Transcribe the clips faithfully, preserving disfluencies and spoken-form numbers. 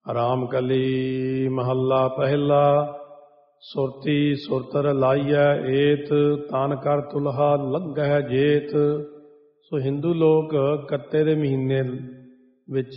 ਰਾਮ ਕਲੀ ਮਹੱਲਾ ਪਹਿਲਾ। ਸੁਰਤੀ ਸੁਰਤਰ ਲਾਈਐ ਏਤ, ਤਨ ਕਰ ਤੁਲਹਾ ਲੱਗਹਿ ਜੇਤ। ਸੋ ਹਿੰਦੂ ਲੋਕ ਕੱਤੇ ਦੇ ਮਹੀਨੇ ਵਿੱਚ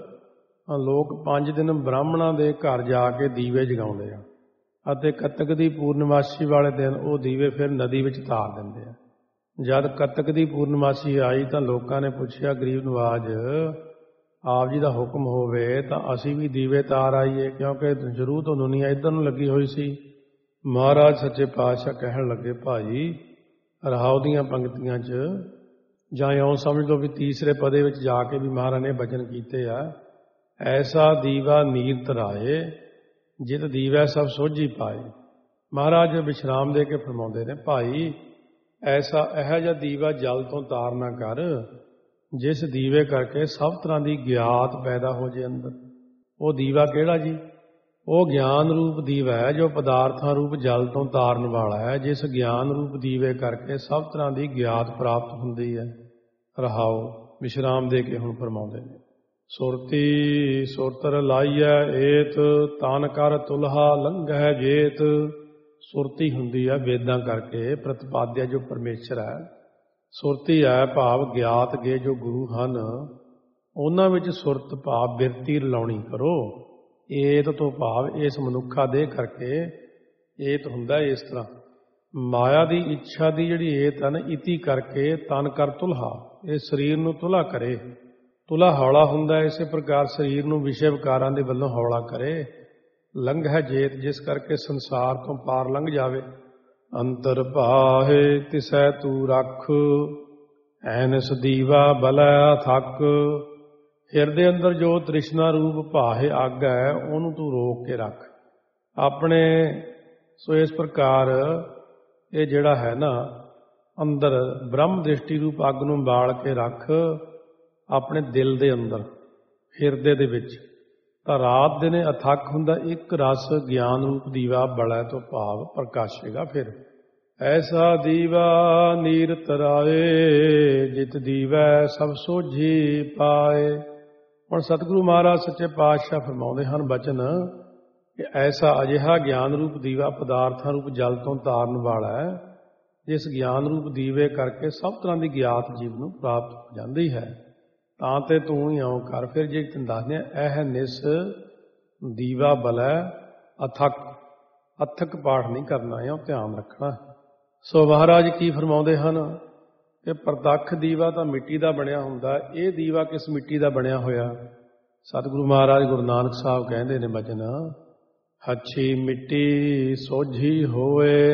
ਲੋਕ ਪੰਜ ਦਿਨ ਬ੍ਰਾਹਮਣਾਂ ਦੇ ਘਰ ਜਾ ਕੇ ਦੀਵੇ ਜਗਾਉਂਦੇ ਆ ਅਤੇ ਕੱਤਕ ਦੀ ਪੂਰਨਮਾਸ਼ੀ ਵਾਲੇ ਦਿਨ ਉਹ ਦੀਵੇ ਫਿਰ ਨਦੀ ਵਿੱਚ ਤਾਰ ਦਿੰਦੇ ਆ। ਜਦ ਕੱਤਕ ਦੀ ਪੂਰਨਮਾਸ਼ੀ ਆਈ ਤਾਂ ਲੋਕਾਂ ਨੇ ਪੁੱਛਿਆ, ਗਰੀਬ ਨਵਾਜ ਆਪ ਜੀ ਦਾ ਹੁਕਮ ਹੋਵੇ ਤਾਂ ਅਸੀਂ ਵੀ ਦੀਵੇ ਤਾਰ ਆਈਏ, ਕਿਉਂਕਿ ਜ਼ਰੂਰ ਤੋਂ ਦੁਨੀਆ ਇੱਧਰ ਨੂੰ ਲੱਗੀ ਹੋਈ ਸੀ। ਮਹਾਰਾਜ ਸੱਚੇ ਪਾਤਸ਼ਾਹ ਕਹਿਣ ਲੱਗੇ, ਭਾਈ ਰਹਾਉ ਦੀਆਂ ਪੰਕਤੀਆਂ 'ਚ ਜਾਂ ਇਉਂ ਸਮਝ ਲਓ ਵੀ ਤੀਸਰੇ ਪਦੇ ਵਿੱਚ ਜਾ ਕੇ ਵੀ ਮਹਾਰਾਜ ਨੇ ਬਚਨ ਕੀਤੇ ਆ, ਐਸਾ ਦੀਵਾ ਨੀਰ ਤਰਾਏ ਜਿਤ ਦੀਵੈ ਸਭ ਸੋਝੀ ਪਾਏ। ਮਹਾਰਾਜ ਵਿਸ਼ਰਾਮ ਦੇ ਕੇ ਫਰਮਾਉਂਦੇ ਨੇ, ਭਾਈ ਐਸਾ ਇਹੋ ਜਿਹਾ ਦੀਵਾ ਜਲ ਤੋਂ ਤਾਰ ਨਾ ਕਰ ਜਿਸ ਦੀਵੇ ਕਰਕੇ ਸਭ ਤਰ੍ਹਾਂ ਦੀ ਗਿਆਤ ਪੈਦਾ ਹੋ ਜੇ ਅੰਦਰ। ਉਹ ਦੀਵਾ ਕਿਹੜਾ ਜੀ? ਉਹ ਗਿਆਨ ਰੂਪ ਦੀਵਾ ਹੈ ਜੋ ਪਦਾਰਥਾਂ ਰੂਪ ਜਲ ਤੋਂ ਤਾਰਨ ਵਾਲਾ ਹੈ, ਜਿਸ ਗਿਆਨ ਰੂਪ ਦੀਵੇ ਕਰਕੇ ਸਭ ਤਰ੍ਹਾਂ ਦੀ ਗਿਆਤ ਪ੍ਰਾਪਤ ਹੁੰਦੀ ਹੈ। ਰਹਾਓ ਵਿਸ਼ਰਾਮ ਦੇ ਕੇ ਹੁਣ ਫਰਮਾਉਂਦੇ ਨੇ, ਸੁਰਤੀ ਸੁਰਤਰ ਲਾਈਐ ਏਤ, ਤਨ ਕਰ ਤੁਲਹਾ ਲੰਘੈ ਜੇਤ। ਸੁਰਤੀ ਹੁੰਦੀ ਹੈ ਵੇਦਾਂ ਕਰਕੇ ਪ੍ਰਤਿਪਾਦਿਆ ਜੋ ਪਰਮੇਸ਼ਰ ਹੈ। ਸੁਰਤੀ ਹੈ ਭਾਵ ਗਿਆਤ ਗੇ ਜੋ ਗੁਰੂ ਹਨ, ਉਹਨਾਂ ਵਿੱਚ ਸੁਰਤ ਭਾਵ ਬਿਰਤੀ ਰਲਾਉਣੀ ਕਰੋ। ਏਤ ਤੋਂ ਭਾਵ ਇਸ ਮਨੁੱਖਾ ਦੇ ਕਰਕੇ ਏਤ ਹੁੰਦਾ ਇਸ ਤਰ੍ਹਾਂ, ਮਾਇਆ ਦੀ ਇੱਛਾ ਦੀ ਜਿਹੜੀ ਏਤ ਹੈ ਨਾ, ਇਤੀ ਕਰਕੇ ਤਨ ਕਰ ਤੁਲਹਾ, ਇਹ ਸਰੀਰ ਨੂੰ ਤੁਲਾ ਕਰੇ। ਤੁਲਾ ਹੌਲਾ ਹੁੰਦਾ, ਇਸੇ ਪ੍ਰਕਾਰ ਸਰੀਰ ਨੂੰ ਵਿਸ਼ੇ ਵਿਕਾਰਾਂ ਦੇ ਵੱਲੋਂ ਹੌਲਾ ਕਰੇ। ਲੰਘੈ ਜੇਤ, ਜਿਸ ਕਰਕੇ ਸੰਸਾਰ ਤੋਂ ਪਾਰ ਲੰਘ ਜਾਵੇ। ਅੰਤਰ ਭਾਹੇ ਤਿਸੈ ਤੂੰ ਰੱਖ, ਐਨਸ ਦੀਵਾ ਬਲੈ ਥੱਕ। ਹਿਰਦੇ ਅੰਦਰ ਜੋ ਤ੍ਰਿਸ਼ਨਾ ਰੂਪ ਭਾਹੇ ਅੱਗ ਹੈ, ਉਹਨੂੰ ਤੂੰ ਰੋਕ ਕੇ ਰੱਖ ਆਪਣੇ। ਸੋ ਇਸ ਪ੍ਰਕਾਰ ਇਹ ਜਿਹੜਾ ਹੈ ਨਾ, ਅੰਦਰ ਬ੍ਰਹਮ ਦ੍ਰਿਸ਼ਟੀ ਰੂਪ ਅੱਗ ਨੂੰ ਬਾਲ ਕੇ ਰੱਖ ਆਪਣੇ ਦਿਲ ਦੇ ਅੰਦਰ, ਹਿਰਦੇ ਦੇ ਵਿੱਚ। ਤਾਂ ਰਾਤ ਦਿਨੇ ਅਥੱਕ ਹੁੰਦਾ, ਇੱਕ ਰਸ ਗਿਆਨ ਰੂਪ ਦੀਵਾ ਬਲੈ ਤੋਂ ਭਾਵ ਪ੍ਰਕਾਸ਼ੇਗਾ। ਫਿਰ ਐਸਾ ਦੀਵਾ ਨੀਰ ਤਰਾਏ ਜਿਤ ਦੀਵੈ ਸਭ ਸੋਝੀ ਪਾਏ। ਹੁਣ ਸਤਿਗੁਰੂ ਮਹਾਰਾਜ ਸੱਚੇ ਪਾਤਸ਼ਾਹ ਫਰਮਾਉਂਦੇ ਹਨ ਬਚਨ ਕਿ ਐਸਾ ਅਜਿਹਾ ਗਿਆਨ ਰੂਪ ਦੀਵਾ ਪਦਾਰਥਾਂ ਰੂਪ ਜਲ ਤੋਂ ਤਾਰਨ ਵਾਲਾ ਹੈ, ਜਿਸ ਗਿਆਨ ਰੂਪ ਦੀਵੇ ਕਰਕੇ ਸਭ ਤਰ੍ਹਾਂ ਦੀ ਗਿਆਤ ਜੀਵ ਨੂੰ ਪ੍ਰਾਪਤ ਹੋ ਜਾਂਦੀ ਹੈ। ਤਾਂ ਤੇ ਤੂੰ ਹੀ ਆਉਂ ਕਰ। ਫਿਰ ਜੇ ਤੈਨੂੰ ਦੱਸਦੇ ਆ, ਇਹ ਨਿਸ ਦੀਵਾ ਬਲੈ ਅਥਕ, ਅਥਕ ਪਾਠ ਨਹੀਂ ਕਰਨਾ ਹੈ, ਉਹ ਧਿਆਨ ਰੱਖਣਾ। ਸੋ ਮਹਾਰਾਜ ਕੀ ਫਰਮਾਉਂਦੇ ਹਨ ਕਿ ਪ੍ਰਤੱਖ ਦੀਵਾ ਤਾਂ ਮਿੱਟੀ ਦਾ ਬਣਿਆ ਹੁੰਦਾ, ਇਹ ਦੀਵਾ ਕਿਸ ਮਿੱਟੀ ਦਾ ਬਣਿਆ ਹੋਇਆ? ਸਤਿਗੁਰੂ ਮਹਾਰਾਜ ਗੁਰੂ ਨਾਨਕ ਸਾਹਿਬ ਕਹਿੰਦੇ ਨੇ ਬਚਨ, ਹੱਛੀ ਮਿੱਟੀ ਸੋਝੀ ਹੋਏ,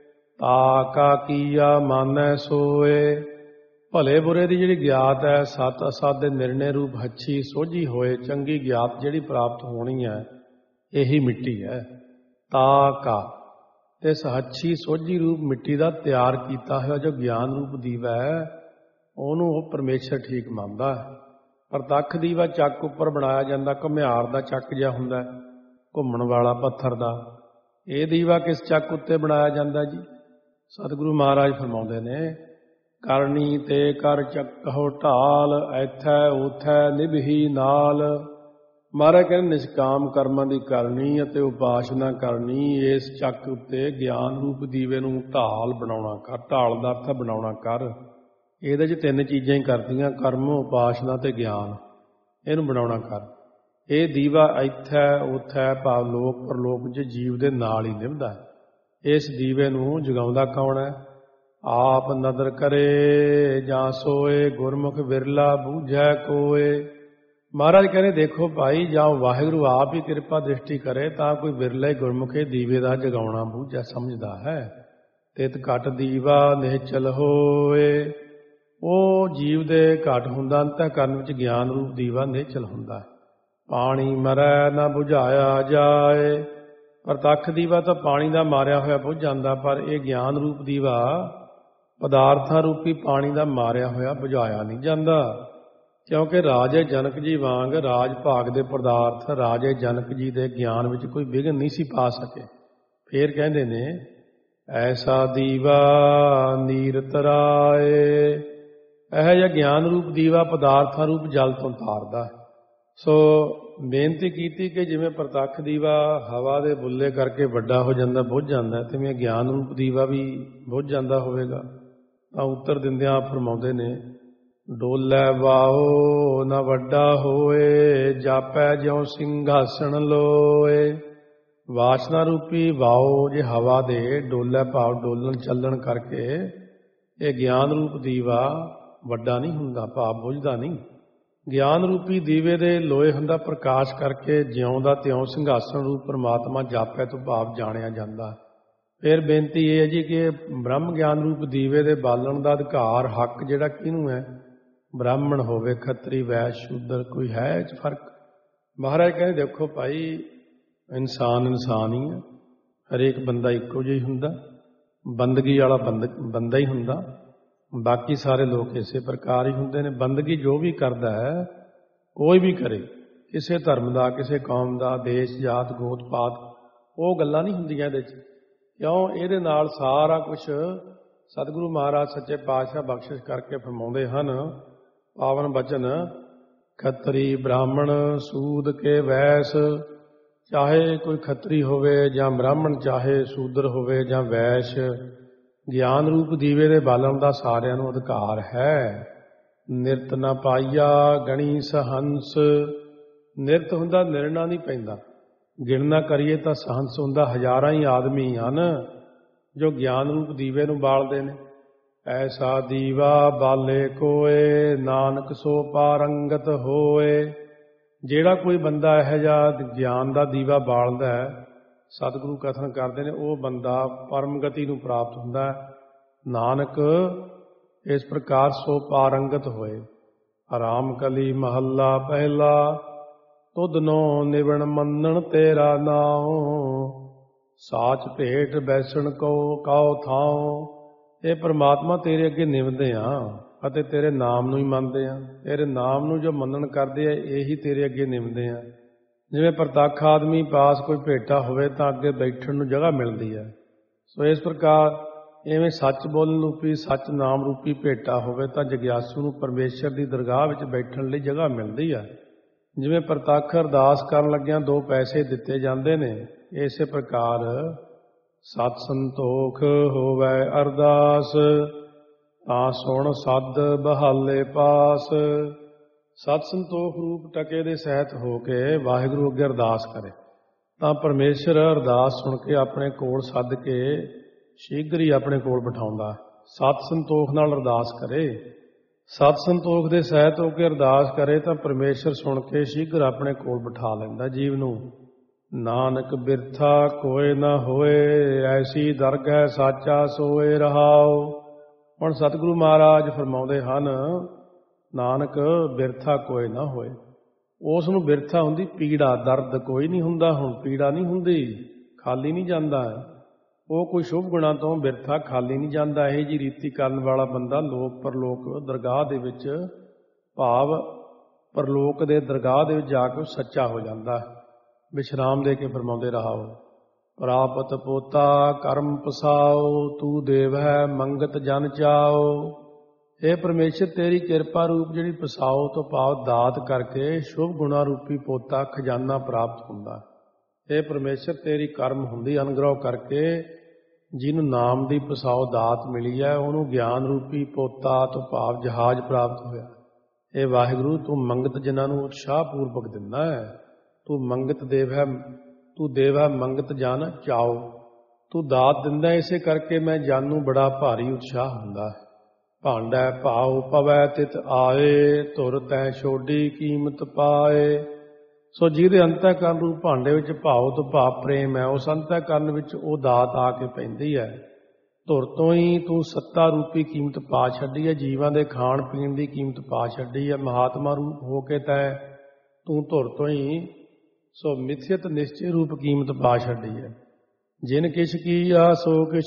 ਤਾ ਕਾ ਕੀਆ ਮਾਨੈ ਸੋਏ। ਭਲੇ ਬੁਰੇ ਦੀ ਜਿਹੜੀ ਗਿਆਤ ਹੈ, ਸਤ ਅਸਤ ਦੇ ਨਿਰਣੇ ਰੂਪ ਹੱਛੀ ਸੋਝੀ ਹੋਏ, ਚੰਗੀ ਗਿਆਤ ਜਿਹੜੀ ਪ੍ਰਾਪਤ ਹੋਣੀ ਹੈ, ਇਹੀ ਮਿੱਟੀ ਹੈ। ਤਾ ਕਾ, ਇਸ ਹੱਛੀ ਸੋਝੀ ਰੂਪ ਮਿੱਟੀ ਦਾ ਤਿਆਰ ਕੀਤਾ ਹੋਇਆ ਜੋ ਗਿਆਨ ਰੂਪ ਦੀਵਾ ਹੈ, ਉਹਨੂੰ ਉਹ ਪਰਮੇਸ਼ਰ ਠੀਕ ਮੰਨਦਾ ਹੈ। ਪ੍ਰਤੱਖ ਦੀਵਾ ਚੱਕ ਉੱਪਰ ਬਣਾਇਆ ਜਾਂਦਾ, ਘੁਮਿਆਰ ਦਾ ਚੱਕ ਜਿਹਾ ਹੁੰਦਾ, ਘੁੰਮਣ ਵਾਲਾ ਪੱਥਰ ਦਾ। ਇਹ ਦੀਵਾ ਕਿਸ ਚੱਕ ਉੱਤੇ ਬਣਾਇਆ ਜਾਂਦਾ ਜੀ? ਸਤਿਗੁਰੂ ਮਹਾਰਾਜ ਫਰਮਾਉਂਦੇ ਨੇ, ਕਰਨੀ ਤੇ ਕਰ ਚੱਕਹੁ ਢਾਲ, ਐਥੈ ਊਥੈ ਨਿਭੀ ਨਾਲ। ਮਹਾਰਾਜ ਕਹਿੰਦੇ ਨਿਸ਼ਕਾਮ ਕਰਮਾਂ ਦੀ ਕਰਨੀ ਅਤੇ ਉਪਾਸਨਾ ਕਰਨੀ, ਇਸ ਚੱਕ ਉੱਤੇ ਗਿਆਨ ਰੂਪ ਦੀਵੇ ਨੂੰ ਢਾਲ ਬਣਾਉਣਾ ਕਰ। ਢਾਲ ਦਾ ਅਰਥ ਬਣਾਉਣਾ ਕਰ। ਇਹਦੇ 'ਚ ਤਿੰਨ ਚੀਜ਼ਾਂ ਹੀ ਕਰਦੀਆਂ, ਕਰਮ, ਉਪਾਸਨਾ ਤੇ ਗਿਆਨ। ਇਹਨੂੰ ਬਣਾਉਣਾ ਕਰ। ਇਹ ਦੀਵਾ ਇੱਥੈ ਉੱਥੈ ਭਾਵ ਲੋਕ ਪਰਲੋਕ 'ਚ ਜੀਵ ਦੇ ਨਾਲ ਹੀ ਨਿਭਦਾ ਹੈ। ਇਸ ਦੀਵੇ ਨੂੰ ਜਗਾਉਂਦਾ ਕੌਣ ਹੈ? ਆਪ ਨਦਰ ਕਰੇ ਜਾਂ ਸੋਏ, ਗੁਰਮੁਖ ਵਿਰਲਾ ਬੂਝੈ ਕੋਏ। ਮਹਾਰਾਜ ਕਹਿੰਦੇ, ਦੇਖੋ ਭਾਈ, ਜਾਂ ਵਾਹਿਗੁਰੂ ਆਪ ਹੀ ਕਿਰਪਾ ਦ੍ਰਿਸ਼ਟੀ ਕਰੇ ਤਾਂ ਕੋਈ ਵਿਰਲਾ ਹੀ ਗੁਰਮੁਖੇ ਦੀਵੇ ਦਾ ਜਗਾਉਣਾ ਬੂਝਾ ਸਮਝਦਾ ਹੈ। ਤਿਤ ਘਟ ਦੀਵਾ ਨਿਹਚਲ ਹੋਏ, ਉਹ ਜੀਵ ਦੇ ਘਟ ਹੁੰਦਾ, ਅੰਤःਕਰਨ ਵਿੱਚ ਗਿਆਨ ਰੂਪ ਦੀਵਾ ਨਿਹਚਲ ਹੁੰਦਾ। ਪਾਣੀ ਮਰੈ ਨਾ ਬੁਝਾਇਆ ਜਾਏ। ਪ੍ਰਤੱਖ ਦੀਵਾ ਤਾਂ ਪਾਣੀ ਦਾ ਮਾਰਿਆ ਹੋਇਆ ਬੁਝ ਜਾਂਦਾ, ਪਰ ਇਹ ਗਿਆਨ ਰੂਪ ਦੀਵਾ ਪਦਾਰਥਾਂ ਰੂਪੀ ਪਾਣੀ ਦਾ ਮਾਰਿਆ ਹੋਇਆ ਬੁਝਾਇਆ ਨਹੀਂ ਜਾਂਦਾ। ਕਿਉਂਕਿ ਰਾਜੇ ਜਨਕ ਜੀ ਵਾਂਗ ਰਾਜ ਭਾਗ ਦੇ ਪਦਾਰਥ ਰਾਜੇ ਜਨਕ ਜੀ ਦੇ ਗਿਆਨ ਵਿੱਚ ਕੋਈ ਵਿਘਨ ਨਹੀਂ ਸੀ ਪਾ ਸਕੇ। ਫੇਰ ਕਹਿੰਦੇ ਨੇ, ਐਸਾ ਦੀਵਾ ਨੀਰ ਤਰਾਏ। ਇਹੋ ਜਿਹਾ ਗਿਆਨ ਰੂਪ ਦੀਵਾ ਪਦਾਰਥਾਂ ਰੂਪ ਜਲ ਤੋਂ ਤਾਰਦਾ। ਸੋ ਬੇਨਤੀ ਕੀਤੀ ਕਿ ਜਿਵੇਂ ਪ੍ਰਤੱਖ ਦੀਵਾ ਹਵਾ ਦੇ ਬੁੱਲੇ ਕਰਕੇ ਵੱਡਾ ਹੋ ਜਾਂਦਾ, ਬੁੱਝ ਜਾਂਦਾ, ਤਿਵੇਂ ਗਿਆਨ ਰੂਪ ਦੀਵਾ ਵੀ ਬੁੱਝ ਜਾਂਦਾ ਹੋਵੇਗਾ। ਤਾਂ ਉੱਤਰ ਦਿੰਦਿਆਂ ਫਰਮਾਉਂਦੇ ਨੇ, ਡੋਲੇ ਵਾਹੋ ਨਾ ਵੱਡਾ ਹੋਏ, ਜਾਪੈ ਜਿਉ ਸਿੰਘਾਸਣ ਲੋਏ। ਵਾਸਨਾ ਰੂਪੀ ਵਾਓ ਜੇ ਹਵਾ ਦੇ ਡੋਲੇ ਭਾਵ ਡੋਲਣ ਚੱਲਣ ਕਰਕੇ ਇਹ ਗਿਆਨ ਰੂਪ ਦੀਵਾ ਵੱਡਾ ਨਹੀਂ ਹੁੰਦਾ, ਭਾਵ ਬੁੱਝਦਾ ਨਹੀਂ। ਗਿਆਨ ਰੂਪੀ ਦੀਵੇ ਦੇ ਲੋਏ ਹੁੰਦਾ ਪ੍ਰਕਾਸ਼ ਕਰਕੇ ਜਿਉਂ ਦਾ ਤਿਉਂ ਸਿੰਘਾਸਣ ਰੂਪ ਪਰਮਾਤਮਾ ਜਾਪੈ ਤੋਂ ਭਾਵ ਜਾਣਿਆ ਜਾਂਦਾ। ਫਿਰ ਬੇਨਤੀ ਇਹ ਹੈ ਜੀ ਕਿ ਬ੍ਰਹਮ ਗਿਆਨ ਰੂਪ ਦੀਵੇ ਦੇ ਬਾਲਣ ਦਾ ਅਧਿਕਾਰ ਹੱਕ ਜਿਹੜਾ ਕਿਹਨੂੰ ਹੈ? ਬ੍ਰਾਹਮਣ ਹੋਵੇ, ਖੱਤਰੀ, ਵੈਸ਼, ਸ਼ੂਦਰ, ਕੋਈ ਹੈ ਇਹ 'ਚ ਫਰਕ? ਮਹਾਰਾਜ ਕਹਿੰਦੇ ਦੇਖੋ ਭਾਈ, ਇਨਸਾਨ ਇਨਸਾਨ ਹੀ ਹੈ, ਹਰੇਕ ਬੰਦਾ ਇੱਕੋ ਜਿਹਾ ਹੀ ਹੁੰਦਾ, ਬੰਦਗੀ ਵਾਲਾ ਬੰਦ ਬੰਦਾ ਹੀ ਹੁੰਦਾ, ਬਾਕੀ ਸਾਰੇ ਲੋਕ ਇਸੇ ਪ੍ਰਕਾਰ ਹੀ ਹੁੰਦੇ ਨੇ। ਬੰਦਗੀ ਜੋ ਵੀ ਕਰਦਾ ਹੈ, ਕੋਈ ਵੀ ਕਰੇ, ਕਿਸੇ ਧਰਮ ਦਾ, ਕਿਸੇ ਕੌਮ ਦਾ, ਦੇਸ਼, ਜਾਤ, ਗੋਤ, ਪਾਤ, ਉਹ ਗੱਲਾਂ ਨਹੀਂ ਹੁੰਦੀਆਂ ਇਹਦੇ 'ਚ। ਕਿਉਂ? ਇਹਦੇ ਨਾਲ ਸਾਰਾ ਕੁਛ ਸਤਿਗੁਰੂ ਮਹਾਰਾਜ ਸੱਚੇ ਪਾਤਸ਼ਾਹ ਬਖਸ਼ਿਸ਼ ਕਰਕੇ ਫਰਮਾਉਂਦੇ ਹਨ, ਪਾਵਨ ਬਚਨ, ਖੱਤਰੀ, ਬ੍ਰਾਹਮਣ, ਸੂਦ ਕੇ ਵੈਸ। ਚਾਹੇ ਕੋਈ ਖੱਤਰੀ ਹੋਵੇ ਜਾਂ ਬ੍ਰਾਹਮਣ, ਚਾਹੇ ਸੂਦਰ ਹੋਵੇ ਜਾਂ ਵੈਸ਼, ਗਿਆਨ ਰੂਪ ਦੀਵੇ ਦੇ ਬਾਲਣ ਦਾ ਸਾਰਿਆਂ ਨੂੰ ਅਧਿਕਾਰ ਹੈ। ਨਿਰਤ ਨਾ ਪਾਈਆ ਗਣੀ ਸਹੰਸ। ਨਿਰਤ ਹੁੰਦਾ ਨਿਰਣਾ ਨਹੀਂ ਪੈਂਦਾ, ਗਿਣਨਾ ਕਰੀਏ ਤਾਂ ਸਹੰਸ ਹੁੰਦਾ। ਹਜ਼ਾਰਾਂ ਹੀ ਆਦਮੀ ਹਨ ਜੋ ਗਿਆਨ ਰੂਪ ਦੀਵੇ ਨੂੰ ਬਾਲਦੇ ਨੇ। ਐਸਾ ਦੀਵਾ ਬਾਲੇ ਕੋਏ, ਨਾਨਕ ਸੋ ਪਾਰੰਗਤ ਹੋਏ। ਜਿਹੜਾ ਕੋਈ ਬੰਦਾ ਇਹੋ ਜਿਹਾ ਗਿਆਨ ਦਾ ਦੀਵਾ ਬਾਲਦਾ ਹੈ, ਸਤਿਗੁਰੂ ਕਥਨ ਕਰਦੇ ਨੇ, ਉਹ ਬੰਦਾ ਪਰਮ ਗਤੀ ਨੂੰ ਪ੍ਰਾਪਤ ਹੁੰਦਾ ਹੈ। ਨਾਨਕ ਇਸ ਪ੍ਰਕਾਰ ਸੋ ਪਾਰੰਗਤ ਹੋਏ। ਆਰਾਮ ਕਲੀ ਮਹੱਲਾ ਪਹਿਲਾ, ਤੁਧ ਨੋ ਨਿਵਣ ਮੰਨਣ ਤੇਰਾ ਨਾਉ। ਸਾਚ ਭੇਟ ਬੈਸਣ ਕੋ ਕਾਉ ਥਾਉ। ਇਹ ਪ੍ਰਮਾਤਮਾ ਤੇਰੇ ਅੱਗੇ ਨਿਵਦੇ ਆ ਅਤੇ ਤੇਰੇ ਨਾਮ ਨੂੰ ਹੀ ਮੰਨਦੇ ਆ। ਤੇਰੇ ਨਾਮ ਨੂੰ ਜੋ ਮੰਨਣ ਕਰਦੇ ਆ, ਇਹੀ ਤੇਰੇ ਅੱਗੇ ਨਿਵਦੇ ਆ। ਜਿਵੇਂ ਪ੍ਰਤੱਖ ਆਦਮੀ ਪਾਸ ਕੋਈ ਭੇਟਾ ਹੋਵੇ ਤਾਂ ਅੱਗੇ ਬੈਠਣ ਨੂੰ ਜਗ੍ਹਾ ਮਿਲਦੀ ਹੈ, ਸੋ ਇਸ ਪ੍ਰਕਾਰ ਇਵੇਂ ਸੱਚ ਬੋਲਣ ਰੂਪੀ, ਸੱਚ ਨਾਮ ਰੂਪੀ ਭੇਟਾ ਹੋਵੇ ਤਾਂ ਜਗਿਆਸੂ ਨੂੰ ਪਰਮੇਸ਼ਰ ਦੀ ਦਰਗਾਹ ਵਿੱਚ ਬੈਠਣ ਲਈ ਜਗ੍ਹਾ ਮਿਲਦੀ ਹੈ। ਜਿਵੇਂ ਪ੍ਰਤੱਖ ਅਰਦਾਸ ਕਰਨ ਲੱਗਿਆਂ ਦੋ ਪੈਸੇ ਦਿੱਤੇ ਜਾਂਦੇ ਨੇ, ਇਸੇ ਪ੍ਰਕਾਰ ਸਤ ਸੰਤੋਖ ਹੋਵੇ ਅਰਦਾਸ, ਤਾਂ ਸੁਣ ਸਦ ਬਹਾਲੇ ਪਾਸ। ਸਤ ਸੰਤੋਖ ਰੂਪ ਟਕੇ ਦੇ ਸਹਿਤ ਹੋ ਕੇ ਵਾਹਿਗੁਰੂ ਅੱਗੇ ਅਰਦਾਸ ਕਰੇ ਤਾਂ ਪਰਮੇਸ਼ਰ ਅਰਦਾਸ ਸੁਣ ਕੇ ਆਪਣੇ ਕੋਲ ਸੱਦ ਕੇ ਸ਼ੀਘਰ ਹੀ ਆਪਣੇ ਕੋਲ ਬਿਠਾਉਂਦਾ। ਸਤ ਸੰਤੋਖ ਨਾਲ ਅਰਦਾਸ ਕਰੇ, ਸਤ ਸੰਤੋਖ ਦੇ ਸਹਿਤ ਹੋ ਕੇ ਅਰਦਾਸ ਕਰੇ ਤਾਂ ਪਰਮੇਸ਼ਰ ਸੁਣ ਕੇ ਸ਼ੀਘਰ ਆਪਣੇ ਕੋਲ ਬਿਠਾ ਲੈਂਦਾ ਜੀਵ ਨੂੰ। ਨਾਨਕ ਬਿਰਥਾ ਕੋਇ ਨਾ ਹੋਏ, ਐਸੀ ਦਰਗਹਿ ਸਾਚਾ ਸੋਏ ਰਹਾਉ। ਹੁਣ ਸਤਿਗੁਰੂ ਮਹਾਰਾਜ ਫਰਮਾਉਂਦੇ ਹਨ, ਨਾਨਕ ਬਿਰਥਾ ਕੋਈ ਨਾ ਹੋਏ। ਉਸ ਨੂੰ ਬਿਰਥਾ ਹੁੰਦੀ ਪੀੜਾ, ਦਰਦ ਕੋਈ ਨਹੀਂ ਹੁੰਦਾ। ਹੁਣ ਪੀੜਾ ਨਹੀਂ ਹੁੰਦੀ, ਖਾਲੀ ਨਹੀਂ ਜਾਂਦਾ। ਉਹ ਕੋਈ ਸ਼ੁਭ ਗੁਣਾ ਤੋਂ ਬਿਰਥਾ ਖਾਲੀ ਨਹੀਂ ਜਾਂਦਾ। ਇਹ ਜੀ ਰੀਤੀ ਕਰਨ ਵਾਲਾ ਬੰਦਾ ਲੋਕ ਪਰਲੋਕ ਦਰਗਾਹ ਦੇ ਵਿੱਚ, ਭਾਵ ਪਰਲੋਕ ਦੇ ਦਰਗਾਹ ਦੇ ਵਿੱਚ ਜਾ ਕੇ ਸੱਚਾ ਹੋ ਜਾਂਦਾ। ਵਿਸ਼ਰਾਮ ਦੇ ਕੇ ਫਰਮਾਉਂਦੇ ਰਹਾਓ, ਪ੍ਰਾਪਤ ਪੋਤਾ ਕਰਮ ਪਸਾਓ, ਤੂੰ ਦੇਵ ਹੈ ਮੰਗਤ ਜਨ ਚਾਓ। ਇਹ ਪਰਮੇਸ਼ਰ ਤੇਰੀ ਕਿਰਪਾ ਰੂਪ ਜਿਹੜੀ ਪਸਾਓ ਤੋਂ ਭਾਵ ਦਾਤ ਕਰਕੇ ਸ਼ੁਭ ਗੁਣਾ ਰੂਪੀ ਪੋਤਾ ਖਜ਼ਾਨਾ ਪ੍ਰਾਪਤ ਹੁੰਦਾ। ਇਹ ਪਰਮੇਸ਼ਰ ਤੇਰੀ ਕਰਮ ਹੁੰਦੀ ਅਨੁਗ੍ਰਹ ਕਰਕੇ ਜਿਹਨੂੰ ਨਾਮ ਦੀ ਪਸਾਓ ਦਾਤ ਮਿਲੀ ਹੈ, ਉਹਨੂੰ ਗਿਆਨ ਰੂਪੀ ਪੋਤਾ ਤੋਂ ਭਾਵ ਜਹਾਜ਼ ਪ੍ਰਾਪਤ ਹੋਇਆ। ਇਹ ਵਾਹਿਗੁਰੂ ਤੂੰ ਮੰਗਤ ਜਿਨ੍ਹਾਂ ਨੂੰ ਉਤਸ਼ਾਹ ਪੂਰਵਕ ਦਿੰਦਾ ਹੈ। ਤੂੰ ਮੰਗਤ ਦੇਵ ਹੈ, ਤੂੰ ਦੇਵ ਹੈ ਮੰਗਤ ਜਨ ਚਾਓ। ਤੂੰ ਦਾਤ ਦਿੰਦਾ, ਇਸੇ ਕਰਕੇ ਮੈਂ ਜਨ ਨੂੰ ਬੜਾ ਭਾਰੀ ਉਤਸ਼ਾਹ ਹੁੰਦਾ। ਭਾਂਡਾ ਭਾਉ ਪਵੈ ਤਿਤ ਆਏ, ਧੁਰ ਤੈ ਛੋਡੀ ਕੀਮਤ ਪਾਏ। ਸੋ ਜਿਹਦੇ ਅੰਤःਕਰਨ ਰੂਪ ਭਾਂਡੇ ਵਿੱਚ ਭਾਉ ਤੋਂ ਭਾਵ ਪ੍ਰੇਮ ਹੈ, ਉਸ ਅੰਤःਕਰਨ ਵਿੱਚ ਉਹ ਦਾਤ ਆ ਕੇ ਪੈਂਦੀ ਹੈ। ਧੁਰ ਤੋਂ ਹੀ ਤੂੰ ਸੱਤਾ ਰੂਪੀ ਕੀਮਤ ਪਾ ਛੱਡੀ ਹੈ, ਜੀਵਾਂ ਦੇ ਖਾਣ ਪੀਣ ਦੀ ਕੀਮਤ ਪਾ ਛੱਡੀ ਹੈ। ਮਹਾਤਮਾ ਰੂਪ ਹੋ ਕੇ ਤੈ ਤੂੰ ਧੁਰ ਤੋਂ ਹੀ ਸੋ ਮਿਥਿਅਤ ਨਿਸ਼ਚੇ ਰੂਪ ਕੀਮਤ ਪਾ ਛੱਡੀ ਹੈ। ਜਿਨ ਕਿਛ ਕੀਆ ਸੋ ਕਿਛ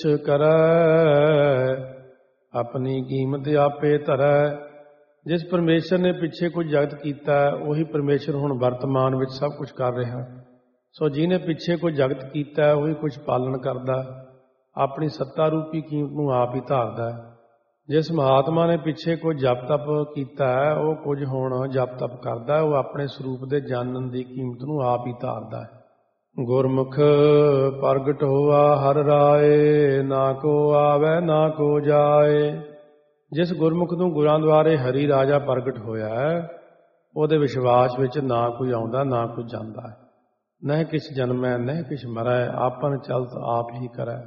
ਕਰੈ, ਆਪਣੀ ਕੀਮਤ ਆਪੇ ਧਰੈ। ਜਿਸ ਪਰਮੇਸ਼ਰ ਨੇ ਪਿੱਛੇ ਕੁਝ ਜਗਤ ਕੀਤਾ, ਉਹੀ ਪਰਮੇਸ਼ਰ ਹੁਣ ਵਰਤਮਾਨ ਵਿੱਚ ਸਭ ਕੁਝ ਕਰ ਰਿਹਾ। ਸੋ ਜਿਹਨੇ ਪਿੱਛੇ ਕੁਝ ਜਗਤ ਕੀਤਾ, ਉਹੀ ਕੁਝ ਪਾਲਣ ਕਰਦਾ, ਆਪਣੀ ਸੱਤਾ ਰੂਪੀ ਕੀਮਤ ਨੂੰ ਆਪ ਹੀ ਧਾਰਦਾ। जिस महात्मा ने पिछे कोई जप तप कीता है वो कुछ हुण जप तप करदा है, वो अपने स्वरूप दे जानन दी कीमत नूं आप ही धारदा है। गुरमुख प्रगट होआ हर राए, ना को आवे ना को जाए। जिस गुरमुख नूं गुरां द्वारे हरि राजा प्रगट होया है, ਉਹਦੇ विश्वास विच ना कोई आउंदा ना कोई जांदा है। नह किछ जन्मै नह किछ मरै, आपन चलत आप ही करै।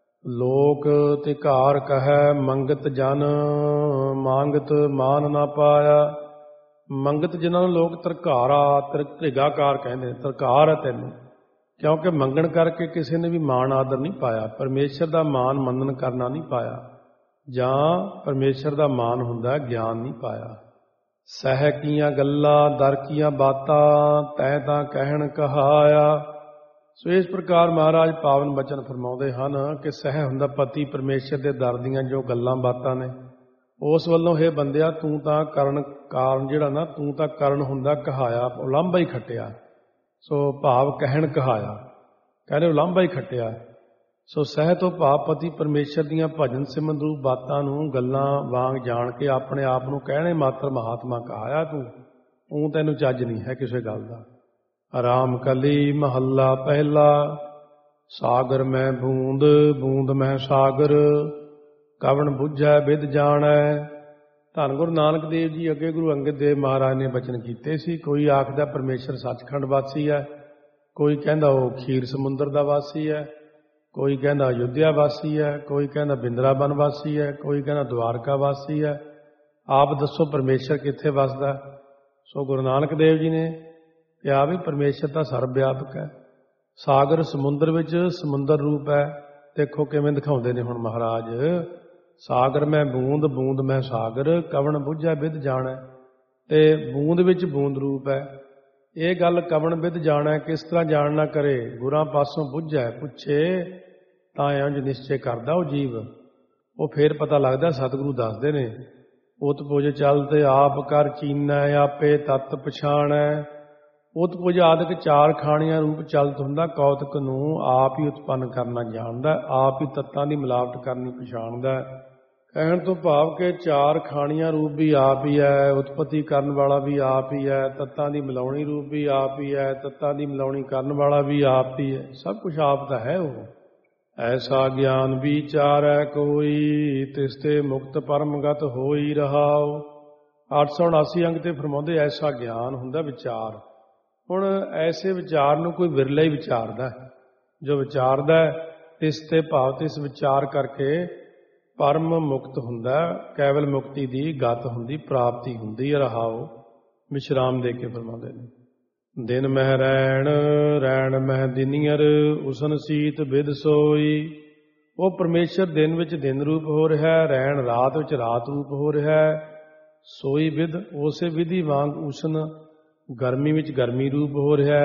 लोक ते घार कहै मंगत जन, मांगत मान ना पाया। मंगत जिन्हां ਨੂੰ ਲੋਕ ਤਰਕਾਰਾ ਤ੍ਰਿਗਾਕਾਰ ਕਹਿੰਦੇ ਨੇ, ਤਰਕਾਰ ਹੈ ਤੈਨੂੰ, ਕਿਉਂਕਿ ਮੰਗਣ ਕਰਕੇ ਕਿਸੇ ਨੇ ਵੀ ਮਾਣ ਆਦਰ ਨਹੀਂ ਪਾਇਆ, ਪਰਮੇਸ਼ਰ ਦਾ ਮਾਨ ਮੰਨਣ ਕਰਨਾ ਨਹੀਂ ਪਾਇਆ, ਜਾਂ ਪਰਮੇਸ਼ਰ ਦਾ ਮਾਨ ਹੁੰਦਾ ਗਿਆਨ ਨਹੀਂ ਪਾਇਆ। ਸਹਿ ਕੀਆਂ ਗੱਲਾਂ ਦਰ ਕੀਆਂ ਬਾਤਾਂ, ਤੈਂ ਤਾਂ ਕਹਿਣ ਕਹਾਇਆ। ਸੋ ਇਸ ਪ੍ਰਕਾਰ ਮਹਾਰਾਜ ਪਾਵਨ ਬਚਨ ਫਰਮਾਉਂਦੇ ਹਨ ਕਿ ਸਹਿ ਹੁੰਦਾ ਪਤੀ ਪਰਮੇਸ਼ਰ ਦੇ ਦਰ ਦੀਆਂ ਜੋ ਗੱਲਾਂ ਬਾਤਾਂ ਨੇ, ਉਸ ਵੱਲੋਂ ਇਹ ਬੰਦਿਆ ਤੂੰ ਤਾਂ ਕਰਨ ਕਾਰਨ ਜਿਹੜਾ ਨਾ, ਤੂੰ ਤਾਂ ਕਰਨ ਹੁੰਦਾ ਕਹਾਇਆ, ਉਲਾਂਭਾ ਹੀ ਖੱਟਿਆ। ਸੋ ਭਾਵ ਕਹਿਣ ਕਹਾਇਆ, ਕਹਿੰਦੇ ਉਲਾਂਭਾ ਹੀ ਖੱਟਿਆ। ਸੋ ਸਹਿ ਤੋਂ ਭਾਵ ਪਤੀ ਪਰਮੇਸ਼ਰ ਦੀਆਂ ਭਜਨ ਸਿਮਰਨ ਰੂਪ ਬਾਤਾਂ ਨੂੰ ਗੱਲਾਂ ਵਾਂਗ ਜਾਣ ਕੇ ਆਪਣੇ ਆਪ ਨੂੰ ਕਹਿਣੇ ਮਾਤਰ ਮਹਾਤਮਾ ਕਹਾਇਆ ਤੂੰ, ਤੂੰ ਤੈਨੂੰ ਚੱਜ ਨਹੀਂ ਹੈ ਕਿਸੇ ਗੱਲ ਦਾ। ਆਰਾਮ ਕਲੀ ਮਹੱਲਾ ਪਹਿਲਾ। ਸਾਗਰ ਮੈਂ ਬੂੰਦ ਬੂੰਦ ਮੈਂ ਸਾਗਰ, ਕਵਣ ਬੁੱਝੈ ਬਿਦ ਜਾਣੈ। ਧੰਨ ਗੁਰੂ ਨਾਨਕ ਦੇਵ ਜੀ ਅੱਗੇ ਗੁਰੂ ਅੰਗਦ ਦੇਵ ਮਹਾਰਾਜ ਨੇ ਬਚਨ ਕੀਤੇ ਸੀ। ਕੋਈ ਆਖਦਾ ਪਰਮੇਸ਼ਰ ਸੱਚਖੰਡ ਵਾਸੀ ਹੈ, ਕੋਈ ਕਹਿੰਦਾ ਉਹ ਖੀਰ ਸਮੁੰਦਰ ਦਾ ਵਾਸੀ ਹੈ, ਕੋਈ ਕਹਿੰਦਾ ਅਯੁੱਧਿਆ ਵਾਸੀ ਹੈ, ਕੋਈ ਕਹਿੰਦਾ ਬਿੰਦਰਾਬਨ ਵਾਸੀ ਹੈ, ਕੋਈ ਕਹਿੰਦਾ ਦੁਆਰਕਾ ਵਾਸੀ ਹੈ। ਆਪ ਦੱਸੋ ਪਰਮੇਸ਼ਰ ਕਿੱਥੇ ਵਸਦਾ? ਸੋ ਗੁਰੂ ਨਾਨਕ ਦੇਵ ਜੀ ਨੇ ਕਿਹਾ ਵੀ ਪਰਮੇਸ਼ਰ ਤਾਂ ਸਰਬ ਵਿਆਪਕ ਹੈ। ਸਾਗਰ ਸਮੁੰਦਰ ਵਿੱਚ ਸਮੁੰਦਰ ਰੂਪ ਹੈ। ਦੇਖੋ ਕਿਵੇਂ ਦਿਖਾਉਂਦੇ ਨੇ ਹੁਣ ਮਹਾਰਾਜ, ਸਾਗਰ ਮੈਂ ਬੂੰਦ ਬੂੰਦ ਮੈਂ ਸਾਗਰ, ਕਵਣ ਬੁੱਝੈ ਬਿਦ ਜਾਣੈ। ਤੇ ਬੂੰਦ ਵਿੱਚ ਬੂੰਦ ਰੂਪ ਹੈ। ਇਹ ਗੱਲ ਕਵਣ ਬਿਦ ਜਾਣੈ ਕਿਸ ਤਰ੍ਹਾਂ ਜਾਣਨਾ ਕਰੇ, ਗੁਰਾਂ ਪਾਸੋਂ ਬੁੱਝੈ ਪੁੱਛੇ ਤਾਂ ਇੰਝ ਨਿਸ਼ਚੈ ਕਰਦਾ ਉਹ ਜੀਵ। ਉਹ ਫੇਰ ਪਤਾ ਲੱਗਦਾ, ਸਤਿਗੁਰੂ ਦੱਸਦੇ ਨੇ, ਉਤ ਪੁਜ ਚਲ ਤੇ ਆਪ ਕਰ ਚੀਨੈ, ਆਪੇ ਤਤ ਪਛਾਣੈ। ਉਤ ਪੁਜ ਆਦਿਕ ਚਾਰ ਖਾਣੀਆਂ ਰੂਪ ਚਲਤ ਹੁੰਦਾ, ਕੌਤਕ ਨੂੰ ਆਪ ਹੀ ਉਤਪੰਨ ਕਰਨਾ ਜਾਣਦਾ, ਆਪ ਹੀ ਤੱਤਾਂ ਦੀ ਮਿਲਾਵਟ ਕਰਨੀ ਪਛਾਣਦਾ। ਕਹਿਣ ਤੋਂ ਭਾਵ ਕਿ ਚਾਰ ਖਾਣੀਆਂ ਰੂਪ ਵੀ ਆਪ ਹੀ ਹੈ, ਉਤਪਤੀ ਕਰਨ ਵਾਲਾ ਵੀ ਆਪ ਹੀ ਹੈ, ਤੱਤਾਂ ਦੀ ਮਿਲਾਉਣੀ ਰੂਪ ਵੀ ਆਪ ਹੀ ਹੈ, ਤੱਤਾਂ ਦੀ ਮਿਲਾਉਣੀ ਕਰਨ ਵਾਲਾ ਵੀ ਆਪ ਹੀ ਹੈ। ਸਭ ਕੁਛ ਆਪ ਦਾ ਹੈ ਉਹ। ਐਸਾ ਗਿਆਨ ਵਿਚਾਰੈ ਕੋਈ, ਤਿਸ ਤੇ ਮੁਕਤ ਪਰਮਗਤ ਹੋਈ ਰਹਾਉ। ਅੱਠ ਸੌ ਉਨਾਸੀ ਅੰਗ ਤੇ ਫਰਮਾਉਂਦੇ ਐਸਾ ਗਿਆਨ ਹੁੰਦਾ ਵਿਚਾਰ। ਹੁਣ ਐਸੇ ਵਿਚਾਰ ਨੂੰ ਕੋਈ ਵਿਰਲਾ ਹੀ ਵਿਚਾਰਦਾ, ਜੋ ਵਿਚਾਰਦਾ ਤਿਸ ਤੇ ਭਾਵ ਤਿਸ ਵਿਚਾਰ ਕਰਕੇ ਪਰਮ ਮੁਕਤ ਹੁੰਦਾ, ਕੇਵਲ ਮੁਕਤੀ ਦੀ ਗਤ ਹੁੰਦੀ, ਪ੍ਰਾਪਤੀ ਹੁੰਦੀ ਹੈ। ਰਹਾਓ ਵਿਸ਼ਰਾਮ ਦੇ ਕੇ ਫਰਮਾਉਂਦੇ ਨੇ। ਦਿਨ ਮਹਿ ਰੈਣ ਰੈਣ ਮਹਿ ਦਿਨੀਅਰ, ਉਸਨ ਸੀਤ ਬਿਦ ਸੋਈ। ਉਹ ਪਰਮੇਸ਼ਰ ਦਿਨ ਵਿੱਚ ਦਿਨ ਰੂਪ ਹੋ ਰਿਹਾ, ਰੈਣ ਰਾਤ ਵਿੱਚ ਰਾਤ ਰੂਪ ਹੋ ਰਿਹਾ, ਸੋਈ ਬਿਦ ਉਸੇ ਵਿਧੀ ਵਾਂਗ ਉਸਨ ਗਰਮੀ ਵਿੱਚ ਗਰਮੀ ਰੂਪ ਹੋ ਰਿਹਾ,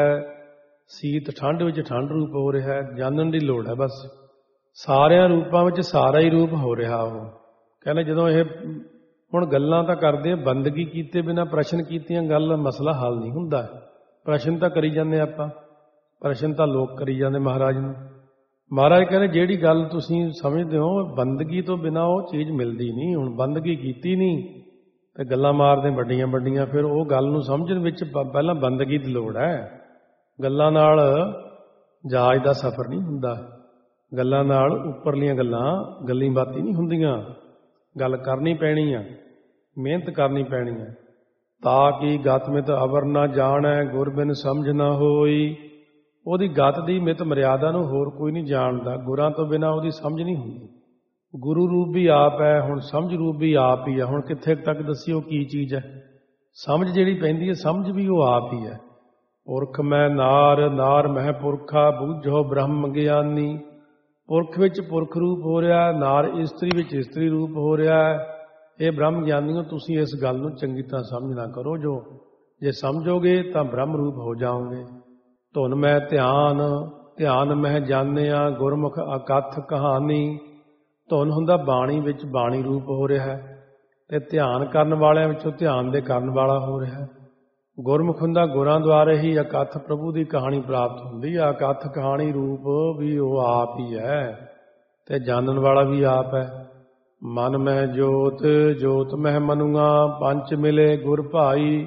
ਸੀਤ ਠੰਡ ਵਿੱਚ ਠੰਡ ਰੂਪ ਹੋ ਰਿਹਾ। ਜਾਣਨ ਦੀ ਲੋੜ ਹੈ ਬਸ, ਸਾਰਿਆਂ ਰੂਪਾਂ ਵਿੱਚ ਸਾਰਾ ਹੀ ਰੂਪ ਹੋ ਰਿਹਾ। ਉਹ ਕਹਿੰਦੇ ਜਦੋਂ ਇਹ ਹੁਣ ਗੱਲਾਂ ਤਾਂ ਕਰਦੇ ਆ, ਬੰਦਗੀ ਕੀਤੇ ਬਿਨਾਂ ਪ੍ਰਸ਼ਨ ਕੀਤੀਆਂ ਗੱਲ ਮਸਲਾ ਹੱਲ ਨਹੀਂ ਹੁੰਦਾ। ਪ੍ਰਸ਼ਨ ਤਾਂ ਕਰੀ ਜਾਂਦੇ ਆਪਾਂ, ਪ੍ਰਸ਼ਨ ਤਾਂ ਲੋਕ ਕਰੀ ਜਾਂਦੇ ਮਹਾਰਾਜ ਨੂੰ। ਮਹਾਰਾਜ ਕਹਿੰਦੇ ਜਿਹੜੀ ਗੱਲ ਤੁਸੀਂ ਸਮਝਦੇ ਹੋ ਬੰਦਗੀ ਤੋਂ ਬਿਨਾਂ ਉਹ ਚੀਜ਼ ਮਿਲਦੀ ਨਹੀਂ। ਹੁਣ ਬੰਦਗੀ ਕੀਤੀ ਨਹੀਂ ਤੇ ਗੱਲਾਂ ਮਾਰਦੇ ਵੱਡੀਆਂ ਵੱਡੀਆਂ, ਫਿਰ ਉਹ ਗੱਲ ਨੂੰ ਸਮਝਣ ਵਿੱਚ ਪਹਿਲਾਂ ਬੰਦਗੀ ਦੀ ਲੋੜ ਹੈ। ਗੱਲਾਂ ਨਾਲ ਜਹਾਜ਼ ਦਾ ਸਫ਼ਰ ਨਹੀਂ ਹੁੰਦਾ, ਗੱਲਾਂ ਨਾਲ ਉੱਪਰਲੀਆਂ ਗੱਲਾਂ ਗੱਲੀ ਬਾਤੀ ਨਹੀਂ ਹੁੰਦੀਆਂ। ਗੱਲ ਕਰਨੀ ਪੈਣੀ ਆ, ਮਿਹਨਤ ਕਰਨੀ ਪੈਣੀ ਆ। ਤਾਂ ਕਿ ਗਤ ਮਿਤ ਅਵਰ ਨਾ ਜਾਣੈ, ਗੁਰ ਬਿਨ ਸਮਝ ਨਾ ਹੋਈ। ਉਹਦੀ ਗਤ ਦੀ ਮਿਤ ਮਰਿਆਦਾ ਨੂੰ ਹੋਰ ਕੋਈ ਨਹੀਂ ਜਾਣਦਾ, ਗੁਰਾਂ ਤੋਂ ਬਿਨਾਂ ਉਹਦੀ ਸਮਝ ਨਹੀਂ ਹੁੰਦੀ। ਗੁਰੂ ਰੂਪ ਵੀ ਆਪ ਹੈ, ਹੁਣ ਸਮਝ ਰੂਪ ਵੀ ਆਪ ਹੀ ਹੈ। ਹੁਣ ਕਿੱਥੇ ਤੱਕ ਦੱਸਿਓ ਕੀ ਚੀਜ਼ ਹੈ? ਸਮਝ ਜਿਹੜੀ ਪੈਂਦੀ ਹੈ, ਸਮਝ ਵੀ ਉਹ ਆਪ ਹੀ ਹੈ। ਪੁਰਖ ਮੈਂ ਨਾਰ ਨਾਰ ਮਹਿ ਪੁਰਖਾ, ਬੂਝੋ ਬ੍ਰਹਮ ਗਿਆਨੀ। ਪੁਰਖ ਵਿੱਚ ਪੁਰਖ ਰੂਪ ਹੋ ਰਿਹਾ, ਨਾਰ ਇਸਤਰੀ ਵਿੱਚ ਇਸਤਰੀ ਰੂਪ ਹੋ ਰਿਹਾ। ਇਹ ਬ੍ਰਹਮ ਗਿਆਨੀਓ, ਤੁਸੀਂ ਇਸ ਗੱਲ ਨੂੰ ਚੰਗੀ ਤਰ੍ਹਾਂ ਸਮਝਣਾ ਕਰੋ। ਜੋ ਜੇ ਸਮਝੋਗੇ ਤਾਂ ਬ੍ਰਹਮ ਰੂਪ ਹੋ ਜਾਓਗੇ। ਧੁਨ ਮੈਂ ਧਿਆਨ ਧਿਆਨ ਮਹਿ ਜਾਣਿਆ, ਗੁਰਮੁਖ ਅਕਥ ਕਹਾਣੀ। ਧੁਨ ਹੁੰਦਾ ਬਾਣੀ ਵਿੱਚ ਬਾਣੀ ਰੂਪ ਹੋ ਰਿਹਾ, ਤੇ ਧਿਆਨ ਕਰਨ ਵਾਲਿਆਂ ਵਿੱਚੋਂ ਧਿਆਨ ਦੇ ਕਰਨ ਵਾਲਾ ਹੋ ਰਿਹਾ। ਗੁਰਮੁਖ ਹੁੰਦਾ ਗੁਰਾਂ ਦੁਆਰੇ ਹੀ ਅਕਥ ਪ੍ਰਭੂ ਦੀ ਕਹਾਣੀ ਪ੍ਰਾਪਤ ਹੁੰਦੀ ਹੈ। ਅਕਥ ਕਹਾਣੀ ਰੂਪ ਵੀ ਉਹ ਆਪ ਹੀ ਹੈ, ਤੇ ਜਾਣਨ ਵਾਲਾ ਵੀ ਆਪ ਹੈ। ਮਨ ਮਹਿ ਜੋਤ ਜੋਤ ਮਹਿ ਮਨੁਆ ਪੰਚ ਮਿਲੇ ਗੁਰ ਭਾਈ।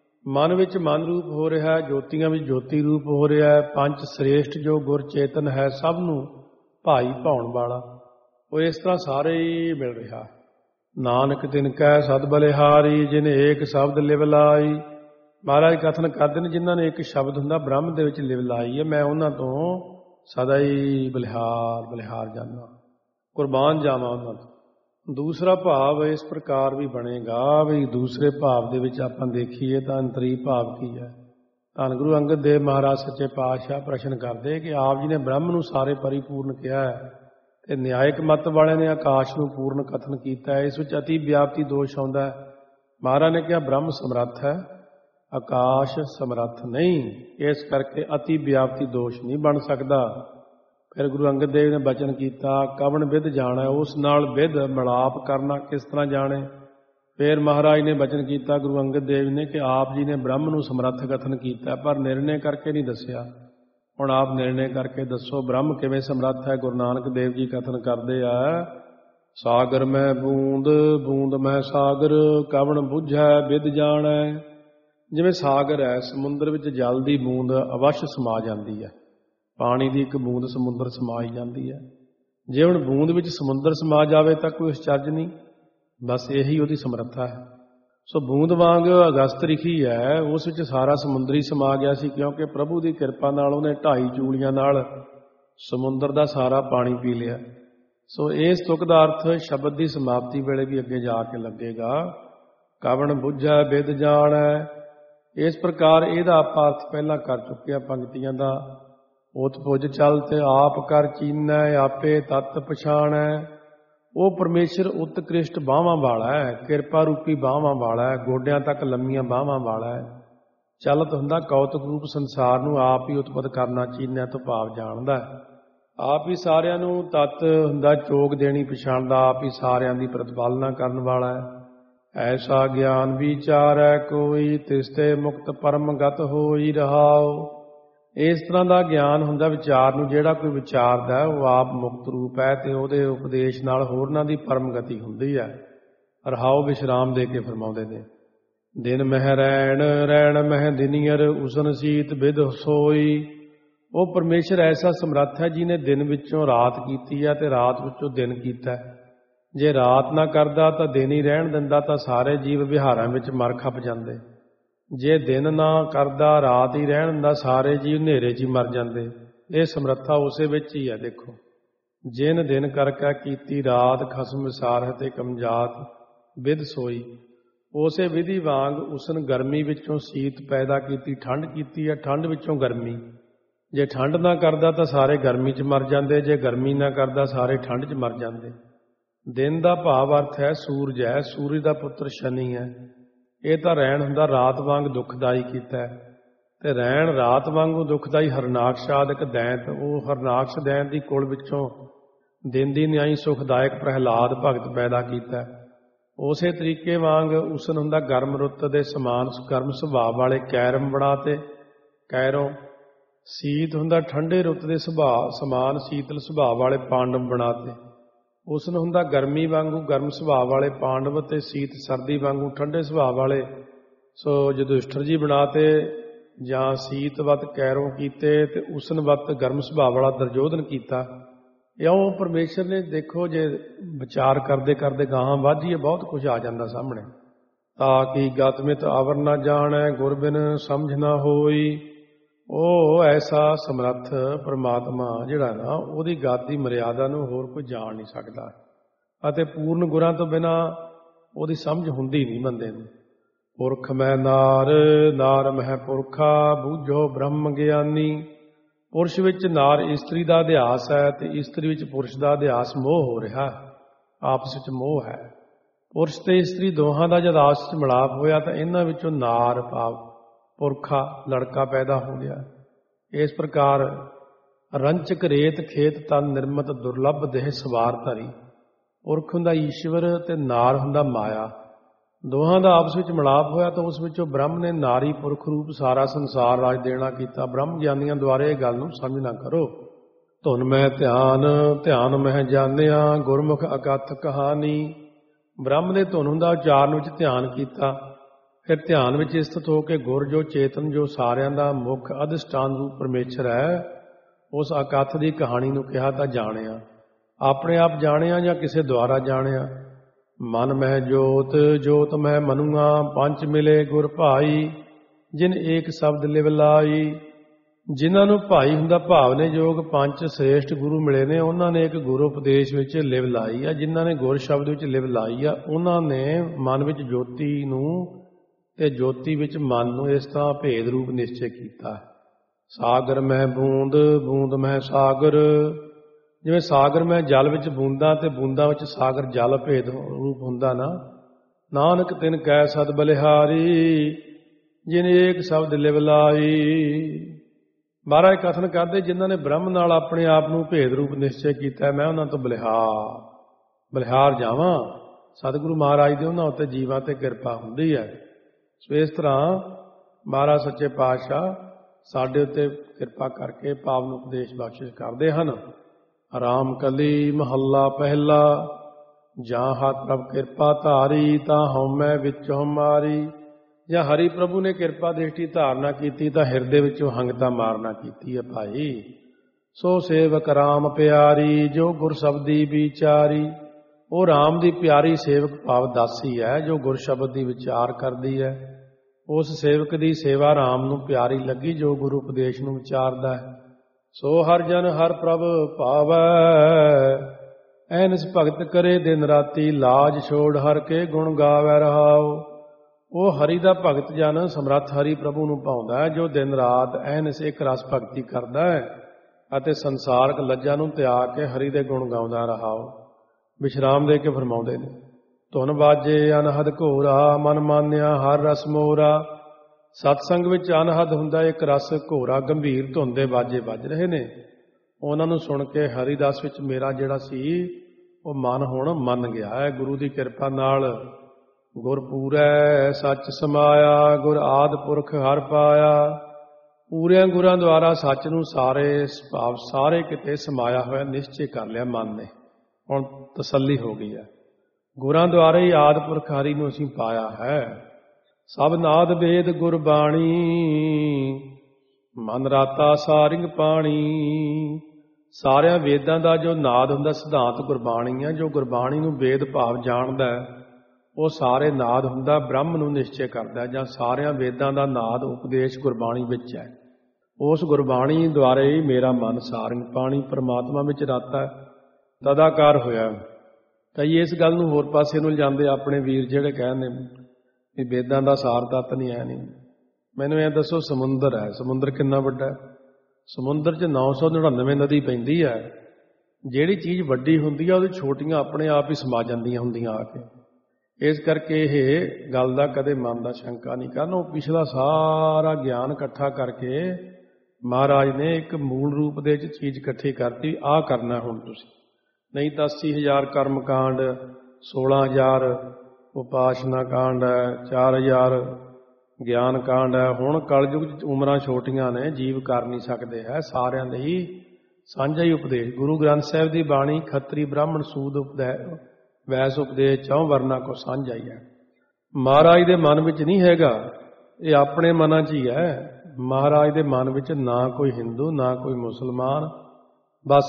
ਮਨ ਵਿੱਚ ਮਨ ਰੂਪ ਹੋ ਰਿਹਾ, ਜੋਤੀਆਂ ਵਿੱਚ ਜੋਤੀ ਰੂਪ ਹੋ ਰਿਹਾ। ਪੰਜ ਸ੍ਰੇਸ਼ਟ ਜੋ ਗੁਰ ਚੇਤਨ ਹੈ, ਸਭ ਨੂੰ ਭਾਈ ਭਾਉਣ ਵਾਲਾ, ਉਹ ਇਸ ਤਰ੍ਹਾਂ ਸਾਰੇ ਹੀ ਮਿਲ ਰਿਹਾ। ਨਾਨਕ ਤਿਨ ਕੈ ਸਦ ਬਲਿਹਾਰੀ, ਜਿਨ ਏਕ ਸ਼ਬਦ ਲਿਵ ਲਾਈ। ਮਹਾਰਾਜ ਕਥਨ ਕਰਦੇ ਨੇ, ਜਿਨ੍ਹਾਂ ਨੇ ਇੱਕ ਸ਼ਬਦ ਹੁੰਦਾ ਬ੍ਰਹਮ ਦੇ ਵਿੱਚ ਲਿਵ ਲਾਈ ਹੈ, ਮੈਂ ਉਹਨਾਂ ਤੋਂ ਸਦਾ ਹੀ ਬਲਿਹਾਰ ਬਲਿਹਾਰ ਜਾਨਾ, ਕੁਰਬਾਨ ਜਾਵਾਂ ਉਹਨਾਂ ਤੋਂ। ਦੂਸਰਾ ਭਾਵ ਇਸ ਪ੍ਰਕਾਰ ਵੀ ਬਣੇਗਾ ਵੀ ਦੂਸਰੇ ਭਾਵ ਦੇ ਵਿੱਚ ਆਪਾਂ ਦੇਖੀਏ ਤਾਂ ਅੰਤਰੀ ਭਾਵ ਕੀ ਹੈ। ਧੰਨ ਗੁਰੂ ਅੰਗਦ ਦੇਵ ਮਹਾਰਾਜ ਸੱਚੇ ਪਾਤਸ਼ਾਹ ਪ੍ਰਸ਼ਨ ਕਰਦੇ ਕਿ ਆਪ ਜੀ ਨੇ ਬ੍ਰਹਮ ਨੂੰ ਸਾਰੇ ਪਰਿਪੂਰਨ ਕਿਹਾ ਹੈ ਤੇ ਨਿਆਇਕ ਮਤ ਵਾਲਿਆਂ ਨੇ ਆਕਾਸ਼ ਨੂੰ ਪੂਰਨ ਕਥਨ ਕੀਤਾ ਹੈ। ਇਸ ਵਿੱਚ ਅਤੀ ਵਿਆਪਤੀ ਦੋਸ਼ ਆਉਂਦਾ ਹੈ। ਮਹਾਰਾਜ ਨੇ ਕਿਹਾ ਬ੍ਰਹਮ ਸਮਰੱਥ ਹੈ, ਆਕਾਸ਼ ਸਮਰੱਥ ਨਹੀਂ, ਇਸ ਕਰਕੇ ਅਤੀ ਵਿਆਪਤੀ ਦੋਸ਼ ਨਹੀਂ ਬਣ ਸਕਦਾ। ਫਿਰ ਗੁਰੂ ਅੰਗਦ ਦੇਵ ਨੇ ਬਚਨ ਕੀਤਾ, ਕਵਣ ਵਿਦ ਜਾਣੈ, ਉਸ ਨਾਲ ਵਿਦ ਮਿਲਾਪ ਕਰਨਾ ਕਿਸ ਤਰ੍ਹਾਂ ਜਾਣੇ। ਫਿਰ ਮਹਾਰਾਜ ਨੇ ਬਚਨ ਕੀਤਾ ਗੁਰੂ ਅੰਗਦ ਦੇਵ ਨੇ ਕਿ ਆਪ ਜੀ ਨੇ ਬ੍ਰਹਮ ਨੂੰ ਸਮਰੱਥ ਕਥਨ ਕੀਤਾ, ਪਰ ਨਿਰਣੇ ਕਰਕੇ ਨਹੀਂ ਦੱਸਿਆ। ਹੁਣ ਆਪ ਨਿਰਣੇ ਕਰਕੇ ਦੱਸੋ ਬ੍ਰਹਮ ਕਿਵੇਂ ਸਮਰੱਥ ਹੈ। ਗੁਰੂ ਨਾਨਕ ਦੇਵ ਜੀ ਕਥਨ ਕਰਦੇ ਆ, ਸਾਗਰ ਮੈਂ ਬੂੰਦ ਬੂੰਦ ਮੈਂ ਸਾਗਰ, ਕਵਣ ਬੁੱਝੈ ਵਿਦ ਜਾਣੈ। ਜਿਵੇਂ ਸਾਗਰ ਹੈ, ਸਮੁੰਦਰ ਵਿੱਚ ਜਲ ਦੀ ਬੂੰਦ ਅਵਸ਼ ਸਮਾ ਜਾਂਦੀ ਹੈ, ਪਾਣੀ ਦੀ ਇੱਕ ਬੂੰਦ ਸਮੁੰਦਰ ਸਮਾ ਹੀ ਜਾਂਦੀ ਹੈ। ਜੇ ਹੁਣ ਬੂੰਦ ਵਿੱਚ ਸਮੁੰਦਰ ਸਮਾ ਜਾਵੇ ਤਾਂ ਕੋਈ ਅਚਰਜ ਨਹੀਂ, ਬਸ ਇਹੀ ਉਹਦੀ ਸਮਰੱਥਾ ਹੈ। ਸੋ ਬੂੰਦ ਵਾਂਗ ਅਗਸਤ ਰਿਖੀ ਹੈ, ਉਸ ਵਿੱਚ ਸਾਰਾ ਸਮੁੰਦਰੀ ਸਮਾ ਗਿਆ ਸੀ, ਕਿਉਂਕਿ ਪ੍ਰਭੂ ਦੀ ਕਿਰਪਾ ਨਾਲ ਉਹਨੇ ਢਾਈ ਚੂੜੀਆਂ ਨਾਲ ਸਮੁੰਦਰ ਦਾ ਸਾਰਾ ਪਾਣੀ ਪੀ ਲਿਆ। ਸੋ ਇਸ ਤੁਕ ਦਾ ਅਰਥ ਸ਼ਬਦ ਦੀ ਸਮਾਪਤੀ ਵੇਲੇ ਵੀ ਅੱਗੇ ਜਾ ਕੇ ਲੱਗੇਗਾ, ਕਵਣ ਬੁੱਝੈ ਬਿਦ ਜਾਣੈ। ਇਸ ਪ੍ਰਕਾਰ ਇਹਦਾ ਆਪਾਂ ਅਰਥ ਪਹਿਲਾਂ ਕਰ ਚੁੱਕੇ ਹਾਂ ਪੰਕਤੀਆਂ ਦਾ। ਉਤ ਪੁਜ ਚਲ ਤੇ ਆਪ ਕਰ ਚੀਨੈ, ਆਪੇ ਤਤ ਪਛਾਣੈ। ਉਹ ਪਰਮੇਸ਼ਰ ਉਤਕ੍ਰਿਸ਼ਟ ਬਾਹਾਂ ਵਾਲਾ ਹੈ, ਕਿਰਪਾ ਰੂਪੀ ਬਾਹਾਂ ਵਾਲਾ ਹੈ, ਗੋਡਿਆਂ ਤੱਕ ਲੰਮੀਆਂ ਬਾਹਾਂ ਵਾਲਾ ਹੈ। ਚਲਤ ਹੁੰਦਾ ਕੌਤਕ ਰੂਪ ਸੰਸਾਰ ਨੂੰ ਆਪ ਹੀ ਉਤਪਤ ਕਰਨਾ, ਚੀਨਿਆਂ ਤੋਂ ਭਾਵ ਜਾਣਦਾ ਹੈ। ਆਪ ਹੀ ਸਾਰਿਆਂ ਨੂੰ ਤਤ ਹੁੰਦਾ ਚੋਗ ਦੇਣੀ ਪਛਾਣਦਾ, ਆਪ ਹੀ ਸਾਰਿਆਂ ਦੀ ਪ੍ਰਤਿਪਾਲਨਾ ਕਰਨ ਵਾਲਾ ਹੈ। ਐਸਾ ਗਿਆਨ ਵਿਚਾਰੈ ਕੋਈ, ਤਿਸਤੇ ਮੁਕਤ ਪਰਮ ਗਤ ਹੋਈ ਰਹਾਉ। ਇਸ ਤਰ੍ਹਾਂ ਦਾ ਗਿਆਨ ਹੁੰਦਾ ਵਿਚਾਰ ਨੂੰ, ਜਿਹੜਾ ਕੋਈ ਵਿਚਾਰਦਾ ਉਹ ਆਪ ਮੁਕਤ ਰੂਪ ਹੈ ਤੇ ਉਹਦੇ ਉਪਦੇਸ਼ ਨਾਲ ਹੋਰਨਾਂ ਦੀ ਪਰਮ ਗਤੀ ਹੁੰਦੀ ਹੈ। ਰਹਾਉ ਵਿਸ਼ਰਾਮ ਦੇ ਕੇ ਫਰਮਾਉਂਦੇ ਨੇ, ਦਿਨ ਮਹਿ ਰੈਣ ਰੈਣ ਮਹਿ ਦਿਨੀਅਰ, ਉਸਨ ਸੀਤ ਬਿਦ ਸੋਈ। ਉਹ ਪਰਮੇਸ਼ਰ ਐਸਾ ਸਮਰੱਥ ਹੈ ਜਿਹਨੇ ਦਿਨ ਵਿੱਚੋਂ ਰਾਤ ਕੀਤੀ ਹੈ ਤੇ ਰਾਤ ਵਿੱਚੋਂ ਦਿਨ ਕੀਤਾ। ਜੇ ਰਾਤ ਨਾ ਕਰਦਾ ਤਾਂ ਦਿਨ ਹੀ ਰਹਿਣ ਦਿੰਦਾ ਤਾਂ ਸਾਰੇ ਜੀਵ ਵਿਹਾਰਾਂ ਵਿੱਚ ਮਰ ਖਪ ਜਾਂਦੇ। ਜੇ ਦਿਨ ਨਾ ਕਰਦਾ ਰਾਤ ਹੀ ਰਹਿਣ ਦਿੰਦਾ, ਸਾਰੇ ਜੀਵ ਹਨੇਰੇ 'ਚ ਹੀ ਮਰ ਜਾਂਦੇ। ਇਹ ਸਮਰੱਥਾ ਉਸੇ ਵਿੱਚ ਹੀ ਹੈ। ਦੇਖੋ, ਜਿਨ ਦਿਨ ਕਰਕੇ ਕੀਤੀ ਰਾਤ, ਖਸਮ ਵਿਸਾਰ ਹੈ ਤੇ ਕਮਜਾਤ ਵਿਦ ਸੋਈ। ਉਸੇ ਵਿਧੀ ਵਾਂਗ ਉਸਨ ਗਰਮੀ ਵਿੱਚੋਂ ਸੀਤ ਪੈਦਾ ਕੀਤੀ, ਠੰਡ ਕੀਤੀ ਹੈ, ਠੰਡ ਵਿੱਚੋਂ ਗਰਮੀ। ਜੇ ਠੰਡ ਨਾ ਕਰਦਾ ਤਾਂ ਸਾਰੇ ਗਰਮੀ 'ਚ ਮਰ ਜਾਂਦੇ, ਜੇ ਗਰਮੀ ਨਾ ਕਰਦਾ ਸਾਰੇ ਠੰਡ 'ਚ ਮਰ ਜਾਂਦੇ। ਦਿਨ ਦਾ ਭਾਵ ਅਰਥ ਹੈ ਸੂਰਜ ਹੈ, ਸੂਰਜ ਦਾ ਪੁੱਤਰ ਸ਼ਨੀ ਹੈ। ਇਹ ਤਾਂ ਰਹਿਣ ਹੁੰਦਾ ਰਾਤ ਵਾਂਗ ਦੁਖਦਾਈ ਕੀਤਾ ਤੇ ਰਹਿਣ ਰਾਤ ਵਾਂਗੂ ਦੁਖਦਾਈ ਹਰਨਾਕਸ਼ ਆਦਿਕ ਦੈਂਤ, ਉਹ ਹਰਨਾਕਸ਼ ਦੈਂਤ ਦੀ ਕੁਲ ਵਿੱਚੋਂ ਦਿਨ ਦੀ ਨਿਆਈ ਸੁਖਦਾਇਕ ਪ੍ਰਹਿਲਾਦ ਭਗਤ ਪੈਦਾ ਕੀਤਾ। ਉਸੇ ਤਰੀਕੇ ਵਾਂਗ ਉਸਨ ਹੁੰਦਾ ਗਰਮ ਰੁੱਤ ਦੇ ਸਮਾਨ ਗਰਮ ਸੁਭਾਅ ਵਾਲੇ ਕੈਰਮ ਬਣਾ ਤੇ ਕੈਰੋਂ। ਸੀਤ ਹੁੰਦਾ ਠੰਡੇ ਰੁੱਤ ਦੇ ਸੁਭਾਅ ਸਮਾਨ ਸ਼ੀਤਲ ਸੁਭਾਅ ਵਾਲੇ ਪਾਂਡਵ ਬਣਾ ਤੇ। ਉਸਨ ਹੁੰਦਾ ਗਰਮੀ ਵਾਂਗੂ ਗਰਮ ਸੁਭਾਅ ਵਾਲੇ ਪਾਂਡਵ ਤੇ ਸੀਤ ਸਰਦੀ ਵਾਂਗੂ ਠੰਡੇ ਸੁਭਾਅ ਵਾਲੇ ਸੋ ਯੁਧਿਸ਼ਠਰ ਜੀ ਬਣਾ ਤੇ, ਜਾਂ ਸੀਤਵਤ ਕੈਰੋਂ ਕੀਤੇ ਤੇ ਉਸਨਵਤ ਗਰਮ ਸੁਭਾਅ ਵਾਲਾ ਦੁਰਯੋਧਨ ਕੀਤਾ। ਇਉਂ ਪਰਮੇਸ਼ਰ ਨੇ ਦੇਖੋ, ਜੇ ਵਿਚਾਰ ਕਰਦੇ ਕਰਦੇ ਗਾਹਾਂ ਵਾਧੀਏ ਬਹੁਤ ਕੁਝ ਆ ਜਾਂਦਾ ਸਾਹਮਣੇ। ਤਾਂ ਕਿ ਗਤਮਿਤ ਆਵਰ ਨਾ ਜਾਣੈ, ਗੁਰਬਿਨ ਸਮਝ ਨਾ ਹੋਈ। ਉਹ ਐਸਾ ਸਮਰੱਥ ਪਰਮਾਤਮਾ ਜਿਹੜਾ ਨਾ, ਉਹਦੀ ਗਤ ਦੀ ਮਰਿਆਦਾ ਨੂੰ ਹੋਰ ਕੋਈ ਜਾਣ ਨਹੀਂ ਸਕਦਾ ਅਤੇ ਪੂਰਨ ਗੁਰਾਂ ਤੋਂ ਬਿਨਾਂ ਉਹਦੀ ਸਮਝ ਹੁੰਦੀ ਨਹੀਂ ਬੰਦੇ ਨੂੰ। ਪੁਰਖ ਮੈਂ ਨਾਰ ਨਾਰ ਮਹਿ ਪੁਰਖਾ, ਬੂਝੋ ਬ੍ਰਹਮ ਗਿਆਨੀ। ਪੁਰਸ਼ ਵਿੱਚ ਨਾਰ ਇਸਤਰੀ ਦਾ ਅਧਿਆਸ ਹੈ ਤੇ ਇਸਤਰੀ ਵਿੱਚ ਪੁਰਸ਼ ਦਾ ਅਧਿਆਸ ਮੋਹ ਹੋ ਰਿਹਾ, ਆਪਸ ਵਿੱਚ ਮੋਹ ਹੈ। ਪੁਰਸ਼ ਤੇ ਇਸਤਰੀ ਦੋਹਾਂ ਦਾ ਜਦ ਆਪਸ ਵਿੱਚ ਮਿਲਾਪ ਹੋਇਆ ਤਾਂ ਇਹਨਾਂ ਵਿੱਚੋਂ ਨਾਰ ਭਾਵ ਪੁਰਖਾ ਲੜਕਾ ਪੈਦਾ ਹੋ ਗਿਆ। ਇਸ ਪ੍ਰਕਾਰ ਰੰਚਕ ਰੇਤ ਖੇਤ ਤਨ ਨਿਰਮਤ ਦੁਰਲਭ ਦੇਹ ਸਵਾਰ ਧਰੀ। ਪੁਰਖ ਹੁੰਦਾ ਈਸ਼ਵਰ ਤੇ ਨਾਰ ਹੁੰਦਾ ਮਾਇਆ। ਦੋਹਾਂ ਦਾ ਆਪਸ ਵਿੱਚ ਮਿਲਾਪ ਹੋਇਆ ਤਾਂ ਉਸ ਵਿੱਚੋਂ ਬ੍ਰਹਮ ਨੇ ਨਾਰੀ ਪੁਰਖ ਰੂਪ ਸਾਰਾ ਸੰਸਾਰ ਰਾਜ ਦੇਣਾ ਕੀਤਾ। ਬ੍ਰਹਮ ਗਿਆਨੀਆਂ ਦੁਆਰੇ ਇਹ ਗੱਲ ਨੂੰ ਸਮਝ ਨਾ ਕਰੋ। ਧੁਨ ਮਹਿ ਧਿਆਨ ਧਿਆਨ ਮਹਿ ਜਾਣਿਆ ਗੁਰਮੁਖ ਅਕਥ ਕਹਾਣੀ। ਬ੍ਰਹਮ ਦੇ ਧੁਨ ਦਾ ਉਚਾਰਨ ਵਿੱਚ ਧਿਆਨ ਕੀਤਾ, ਫਿਰ ਧਿਆਨ ਵਿੱਚ ਸਥਿਤ ਹੋ ਕੇ ਗੁਰ ਜੋ ਚੇਤਨ ਜੋ ਸਾਰਿਆਂ ਦਾ ਮੁੱਖ ਅਧਿਸ਼ਟਾਨ ਰੂਪ ਪਰਮੇਸ਼ਰ ਹੈ, ਉਸ ਅਕਥ ਦੀ ਕਹਾਣੀ ਨੂੰ ਕਿਹਾ ਤਾਂ ਜਾਣਿਆ। ਆਪਣੇ ਆਪ ਜਾਣਿਆ ਜਾਂ ਕਿਸੇ ਦੁਆਰਾ ਜਾਣਿਆ। ਮਨ ਮਹਿ ਜੋਤ ਜੋਤ ਮਹਿ ਮਨੁਆ ਪੰਚ ਮਿਲੇ ਗੁਰ ਭਾਈ ਜਿਨ ਏਕ ਸ਼ਬਦ ਲਿਵ ਲਾਈ। ਜਿਨ੍ਹਾਂ ਨੂੰ ਭਾਈ ਹੁੰਦਾ ਭਾਵ ਨੇ ਯੋਗ ਪੰਜ ਸ੍ਰੇਸ਼ਟ ਗੁਰੂ ਮਿਲੇ ਨੇ, ਉਹਨਾਂ ਨੇ ਇੱਕ ਗੁਰੂ ਉਪਦੇਸ਼ ਵਿੱਚ ਲਿਵ ਲਾਈ ਆ। ਜਿਨ੍ਹਾਂ ਨੇ ਗੁਰ ਸ਼ਬਦ ਵਿੱਚ ਲਿਵ ਲਾਈ ਆ, ਉਹਨਾਂ ਨੇ ਮਨ ਵਿੱਚ ਜੋਤੀ ਨੂੰ ਤੇ ਜੋਤੀ ਵਿੱਚ ਮਨ ਨੂੰ ਇਸ ਤਰ੍ਹਾਂ ਭੇਦ ਰੂਪ ਨਿਸ਼ਚੈ ਕੀਤਾ। ਸਾਗਰ ਮਹਿ ਬੂੰਦ ਬੂੰਦ ਮਹਿ ਸਾਗਰ। ਜਿਵੇਂ ਸਾਗਰ ਮਹਿ ਜਲ ਵਿੱਚ ਬੂੰਦਾਂ ਤੇ ਬੂੰਦਾਂ ਵਿੱਚ ਸਾਗਰ ਜਲ ਭੇਦ ਰੂਪ ਹੁੰਦਾ ਨਾ। ਨਾਨਕ ਤਿਨ ਕੈ ਸਦ ਬਲਿਹਾਰੀ ਜਿਨ ਏਕ ਸ਼ਬਦ ਲਿਵ ਲਾਈ। ਮਹਾਰਾਜ ਕਥਨ ਕਰਦੇ ਜਿਨ੍ਹਾਂ ਨੇ ਬ੍ਰਹਮ ਨਾਲ ਆਪਣੇ ਆਪ ਨੂੰ ਭੇਦ ਰੂਪ ਨਿਸ਼ਚੈ ਕੀਤਾ, ਮੈਂ ਉਹਨਾਂ ਤੋਂ ਬਲਿਹਾਰ ਬਲਿਹਾਰ ਜਾਵਾਂ। ਸਤਿਗੁਰੂ ਮਹਾਰਾਜ ਦੀ ਉਹਨਾਂ ਉੱਤੇ ਜੀਵਾਂ ਤੇ ਕਿਰਪਾ ਹੁੰਦੀ ਹੈ। ਸੋ ਇਸ ਤਰ੍ਹਾਂ ਮਹਾਰਾਜ ਸੱਚੇ ਪਾਤਸ਼ਾਹ ਸਾਡੇ ਉੱਤੇ ਕਿਰਪਾ ਕਰਕੇ ਪਾਵਨ ਉਪਦੇਸ਼ ਬਖਸ਼ਿਸ਼ ਕਰਦੇ ਹਨ। ਰਾਮ ਕਲੀ ਮਹੱਲਾ ਪਹਿਲਾ। ਜਾਂ ਹੱਥ ਪ੍ਰਭ ਕਿਰਪਾ ਧਾਰੀ ਤਾਂ ਹਉਮੈ ਵਿੱਚੋਂ ਮਾਰੀ। ਜਾਂ ਹਰੀ ਪ੍ਰਭੂ ਨੇ ਕਿਰਪਾ ਦ੍ਰਿਸ਼ਟੀ ਧਾਰਨਾ ਕੀਤੀ ਤਾਂ ਹਿਰਦੇ ਵਿੱਚੋਂ ਹੰਗਤਾ ਮਾਰਨਾ ਕੀਤੀ ਹੈ ਭਾਈ। ਸੋ ਸੇਵਕ ਰਾਮ ਪਿਆਰੀ ਜੋ ਗੁਰ ਸ਼ਬਦੀ ਵਿਚਾਰੀ। ਉਹ ਰਾਮ ਦੀ ਪਿਆਰੀ ਸੇਵਕ ਭਾਵ ਦਾਸੀ ਹੈ ਜੋ ਗੁਰ ਸ਼ਬਦ ਦੀ ਵਿਚਾਰ ਕਰਦੀ ਹੈ। ਉਸ ਸੇਵਕ ਦੀ ਸੇਵਾ ਰਾਮ ਨੂੰ ਪਿਆਰੀ ਲੱਗੀ ਜੋ ਗੁਰੂ ਉਪਦੇਸ਼ ਨੂੰ ਵਿਚਾਰਦਾ ਹੈ। ਸੋ ਹਰ ਜਨ ਹਰ ਪ੍ਰਭ ਭਾਵੈ ਐਨਿਸ ਭਗਤ ਕਰੇ ਦਿਨ ਰਾਤੀ। ਲਾਜ ਛੋੜ ਹਰ ਕੇ ਗੁਣ ਗਾਵੈ ਰਹਾਉ। ਉਹ ਹਰੀ ਦਾ ਭਗਤ ਜਨ ਸਮਰੱਥ ਹਰੀ ਪ੍ਰਭੂ ਨੂੰ ਪਾਉਂਦਾ ਹੈ ਜੋ ਦਿਨ ਰਾਤ ਐਨਿਸ ਇੱਕ ਰਸ ਭਗਤੀ ਕਰਦਾ ਹੈ ਅਤੇ ਸੰਸਾਰਕ ਲੱਜਾਂ ਨੂੰ ਤਿਆਗ ਕੇ ਹਰੀ ਦੇ ਗੁਣ ਗਾਉਂਦਾ ਰਹਾਉ। ਵਿਸ਼ਰਾਮ ਦੇ ਕੇ ਫਰਮਾਉਂਦੇ ਨੇ ਧੁਨ ਬਾਜੇ ਅਨਹਦ ਘੋਰਾ ਮਨ ਮਾਨਿਆ ਹਰ ਰਸ ਮੋਰਾ। ਸਤਸੰਗ ਵਿੱਚ ਅਨਹਦ ਹੁੰਦਾ ਇੱਕ ਰਸ ਘੋਰਾ, ਗੰਭੀਰ ਧੁਨ ਦੇ ਬਾਜੇ ਵੱਜ ਰਹੇ ਨੇ। ਉਹਨਾਂ ਨੂੰ ਸੁਣ ਕੇ ਹਰੀ ਰਸ ਵਿੱਚ ਮੇਰਾ ਜਿਹੜਾ ਸੀ ਉਹ ਮਨ ਹੁਣ ਮੰਨ ਗਿਆ ਹੈ। ਗੁਰੂ ਦੀ ਕਿਰਪਾ ਨਾਲ ਗੁਰ ਪੂਰੈ ਸੱਚ ਸਮਾਇਆ ਗੁਰ ਆਦਿ ਪੁਰਖ ਹਰ ਪਾਇਆ। ਪੂਰਿਆਂ ਗੁਰਾਂ ਦੁਆਰਾ ਸੱਚ ਨੂੰ ਸਾਰੇ ਭਾਵ ਸਾਰੇ ਕਿਤੇ ਸਮਾਇਆ ਹੋਇਆ ਨਿਸ਼ਚੈ ਕਰ ਲਿਆ ਮਨ ਨੇ। ਹੁਣ ਤਸੱਲੀ ਹੋ ਗਈ ਹੈ। ਗੁਰਾਂ ਦੁਆਰਾ ਹੀ ਆਦਿ ਪੁਰਖ ਹਰੀ ਨੂੰ ਅਸੀਂ ਪਾਇਆ ਹੈ। ਸਭ ਨਾਦ ਵੇਦ ਗੁਰਬਾਣੀ ਮਨ ਰਾਤਾ ਸਾਰਿੰਗ ਪਾਣੀ। ਸਾਰਿਆਂ ਵੇਦਾਂ ਦਾ ਜੋ ਨਾਦ ਹੁੰਦਾ ਸਿਧਾਂਤ ਗੁਰਬਾਣੀ ਹੈ। ਜੋ ਗੁਰਬਾਣੀ ਨੂੰ ਵੇਦ ਭਾਵ ਜਾਣਦਾ ਉਹ ਸਾਰੇ ਨਾਦ ਹੁੰਦਾ ਬ੍ਰਹਮ ਨੂੰ ਨਿਸ਼ਚੈ ਕਰਦਾ। ਜਾਂ ਸਾਰਿਆਂ ਵੇਦਾਂ ਦਾ ਨਾਦ ਉਪਦੇਸ਼ ਗੁਰਬਾਣੀ ਵਿੱਚ ਹੈ। ਉਸ ਗੁਰਬਾਣੀ ਦੁਆਰਾ ਹੀ ਮੇਰਾ ਮਨ ਸਾਰਿੰਗ ਪਾਣੀ ਪਰਮਾਤਮਾ ਵਿੱਚ ਰਾਤਾ ਤਦਾਕਾਰ ਹੋਇਆ। ਕਈ ਇਸ ਗੱਲ ਨੂੰ ਹੋਰ ਪਾਸੇ ਨੂੰ ਲਿਜਾਂਦੇ ਆਪਣੇ ਵੀਰ ਜਿਹੜੇ ਕਹਿੰਦੇ ਵੀ ਵੇਦਾਂ ਦਾ ਸਾਰ ਤੱਤ ਨਹੀਂ ਹੈ। ਨਹੀਂ, ਮੈਨੂੰ ਇਹ ਦੱਸੋ ਸਮੁੰਦਰ ਹੈ, ਸਮੁੰਦਰ ਕਿੰਨਾ ਵੱਡਾ ਹੈ? ਸਮੁੰਦਰ 'ਚ ਨੌ ਸੌ ਨੜਿਨਵੇਂ ਨਦੀ ਪੈਂਦੀ ਹੈ। ਜਿਹੜੀ ਚੀਜ਼ ਵੱਡੀ ਹੁੰਦੀ ਹੈ ਉਹਦੇ ਛੋਟੀਆਂ ਆਪਣੇ ਆਪ ਹੀ ਸਮਾ ਜਾਂਦੀਆਂ ਹੁੰਦੀਆਂ ਆ ਕੇ। ਇਸ ਕਰਕੇ ਇਹ ਗੱਲ ਦਾ ਕਦੇ ਮਨ ਦਾ ਸ਼ੰਕਾ ਨਹੀਂ ਕਰਨਾ। ਉਹ ਪਿਛਲਾ ਸਾਰਾ ਗਿਆਨ ਇਕੱਠਾ ਕਰਕੇ ਮਹਾਰਾਜ ਨੇ ਇੱਕ ਮੂਲ ਰੂਪ ਦੇ ਵਿੱਚ ਚੀਜ਼ ਇਕੱਠੀ ਕਰਤੀ, ਆਹ ਕਰਨਾ ਹੁਣ ਤੁਸੀਂ। ਨਹੀਂ ਤਾਂ ਅੱਸੀ ਹਜ਼ਾਰ ਕਰਮ ਕਾਂਡ, ਸੋਲਾਂ ਹਜ਼ਾਰ ਉਪਾਸਨਾ ਕਾਂਡ ਹੈ, ਚਾਰ ਹਜ਼ਾਰ ਗਿਆਨ ਕਾਂਡ ਹੈ। ਹੁਣ ਕਲਯੁਗ 'ਚ ਉਮਰਾਂ ਛੋਟੀਆਂ ਨੇ, ਜੀਵ ਕਰ ਨਹੀਂ ਸਕਦੇ ਹੈ। ਸਾਰਿਆਂ ਲਈ ਸਾਂਝਾ ਹੀ ਉਪਦੇਸ਼। ਗੁਰੂ ਗ੍ਰੰਥ ਸਾਹਿਬ ਦੀ ਬਾਣੀ ਖੱਤਰੀ ਬ੍ਰਾਹਮਣ ਸੂਦ ਉਪਦੇਸ਼ ਵੈਸ ਉਪਦੇਸ਼ ਚੌਂ ਵਰਨਾ ਕੋ ਸਾਂਝਾ ਹੀ ਹੈ। ਮਹਾਰਾਜ ਦੇ ਮਨ ਵਿੱਚ ਨਹੀਂ ਹੈਗਾ, ਇਹ ਆਪਣੇ ਮਨਾਂ 'ਚ ਹੀ ਹੈ। ਮਹਾਰਾਜ ਦੇ ਮਨ ਵਿੱਚ ਨਾ ਕੋਈ ਹਿੰਦੂ ਨਾ ਕੋਈ ਮੁਸਲਮਾਨ, ਬਸ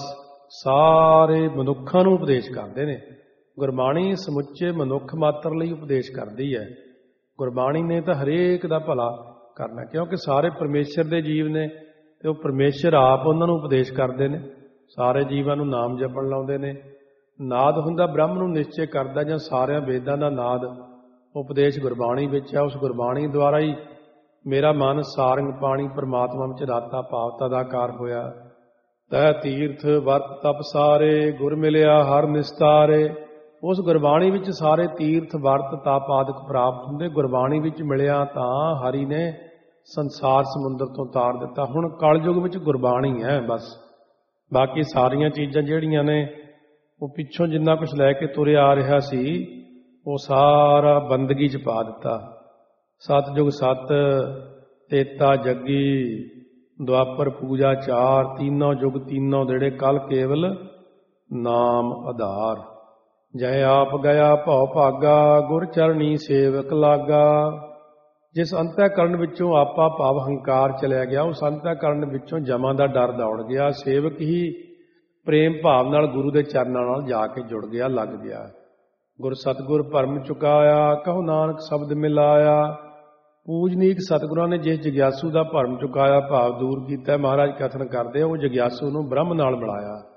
ਸਾਰੇ ਮਨੁੱਖਾਂ ਨੂੰ ਉਪਦੇਸ਼ ਕਰਦੇ ਨੇ। ਗੁਰਬਾਣੀ ਸਮੁੱਚੇ ਮਨੁੱਖ ਮਾਤਰ ਲਈ ਉਪਦੇਸ਼ ਕਰਦੀ ਹੈ। ਗੁਰਬਾਣੀ ਨੇ ਤਾਂ ਹਰੇਕ ਦਾ ਭਲਾ ਕਰਨਾ, ਕਿਉਂਕਿ ਸਾਰੇ ਪਰਮੇਸ਼ਰ ਦੇ ਜੀਵ ਨੇ ਤੇ ਉਹ ਪਰਮੇਸ਼ਰ ਆਪ ਉਹਨਾਂ ਨੂੰ ਉਪਦੇਸ਼ ਕਰਦੇ ਨੇ। ਸਾਰੇ ਜੀਵਾਂ ਨੂੰ ਨਾਮ ਜਪਣ ਲਾਉਂਦੇ ਨੇ। ਨਾਦ ਹੁੰਦਾ ਬ੍ਰਹਮ ਨੂੰ ਨਿਸ਼ਚੈ ਕਰਦਾ, ਜਾਂ ਸਾਰਿਆਂ ਵੇਦਾਂ ਦਾ ਨਾਦ ਉਪਦੇਸ਼ ਗੁਰਬਾਣੀ ਵਿੱਚ ਹੈ। ਉਸ ਗੁਰਬਾਣੀ ਦੁਆਰਾ ਹੀ ਮੇਰਾ ਮਨ ਸਾਰੰਗ ਪਾਣੀ ਪਰਮਾਤਮਾ ਵਿੱਚ ਰਾਤਾ ਭਾਵ ਤਦਾਕਾਰ ਹੋਇਆ। ਤੈ ਤੀਰਥ ਵਰਤ ਤਪ ਸਾਰੇ ਗੁਰ ਮਿਲਿਆ ਹਰ ਨਿਸਤਾਰੇ। ਉਸ ਗੁਰਬਾਣੀ ਵਿੱਚ ਸਾਰੇ ਤੀਰਥ ਵਰਤ ਤਪ ਆਦਿਕ ਪ੍ਰਾਪਤ ਹੁੰਦੇ। ਗੁਰਬਾਣੀ ਵਿੱਚ ਮਿਲਿਆ ਤਾਂ ਹਰੀ ਨੇ ਸੰਸਾਰ ਸਮੁੰਦਰ ਤੋਂ ਤਾਰ ਦਿੱਤਾ। ਹੁਣ ਕਲਯੁਗ ਵਿੱਚ ਗੁਰਬਾਣੀ ਹੈ ਬਸ। ਬਾਕੀ ਸਾਰੀਆਂ ਚੀਜ਼ਾਂ ਜਿਹੜੀਆਂ ਨੇ ਉਹ ਪਿੱਛੋਂ ਜਿੰਨਾ ਕੁਛ ਲੈ ਕੇ ਤੁਰਿਆ ਆ ਰਿਹਾ ਸੀ ਉਹ ਸਾਰਾ ਬੰਦਗੀ 'ਚ ਪਾ ਦਿੱਤਾ। ਸਤਿਯੁਗ ਸਤ ਤੇਤਾ ਜੱਗੀ ਦੁਆਪਰ ਪੂਜਾ ਚਾਰ, ਤੀਨੋਂ ਜੁਗ ਤੀਨੋਂ ਦੇੜੇ, ਕਲ ਕੇਵਲ ਨਾਮ ਆਧਾਰ। ਜੈ ਆਪ ਗਿਆ ਭਉ ਭਾਗਾ, ਗੁਰ ਚਰਣੀ ਸੇਵਕ ਲਾਗਾ। ਜਿਸ ਅੰਤःਕਰਨ ਵਿੱਚੋਂ ਆਪਾ ਭਾਵ ਹੰਕਾਰ ਚਲਿਆ ਗਿਆ, ਉਸ ਅੰਤःਕਰਨ ਵਿੱਚੋਂ ਜਮਾਂ ਦਾ ਡਰ ਦੌੜ ਗਿਆ। ਸੇਵਕ ਹੀ ਪ੍ਰੇਮ ਭਾਵ ਨਾਲ ਗੁਰੂ ਦੇ ਚਰਨਾਂ ਨਾਲ ਜਾ ਕੇ ਜੁੜ ਗਿਆ, ਲੱਗ ਗਿਆ। ਗੁਰ ਸਤਿਗੁਰ ਭਰਮ ਚੁਕਾਇਆ, ਕਹੋ ਨਾਨਕ ਸ਼ਬਦ ਮਿਲਾਇਆ। ਪੂਜਨੀਕ ਸਤਿਗੁਰਾਂ ਨੇ ਜਿਸ ਜਗਿਆਸੂ ਦਾ ਭਰਮ ਚੁਕਾਇਆ, ਭਾਵ ਦੂਰ ਕੀਤਾ, ਮਹਾਰਾਜ ਕਥਨ ਕਰਦੇ ਉਹ ਜਗਿਆਸੂ ਨੂੰ ਬ੍ਰਹਮ ਨਾਲ ਮਿਲਾਇਆ।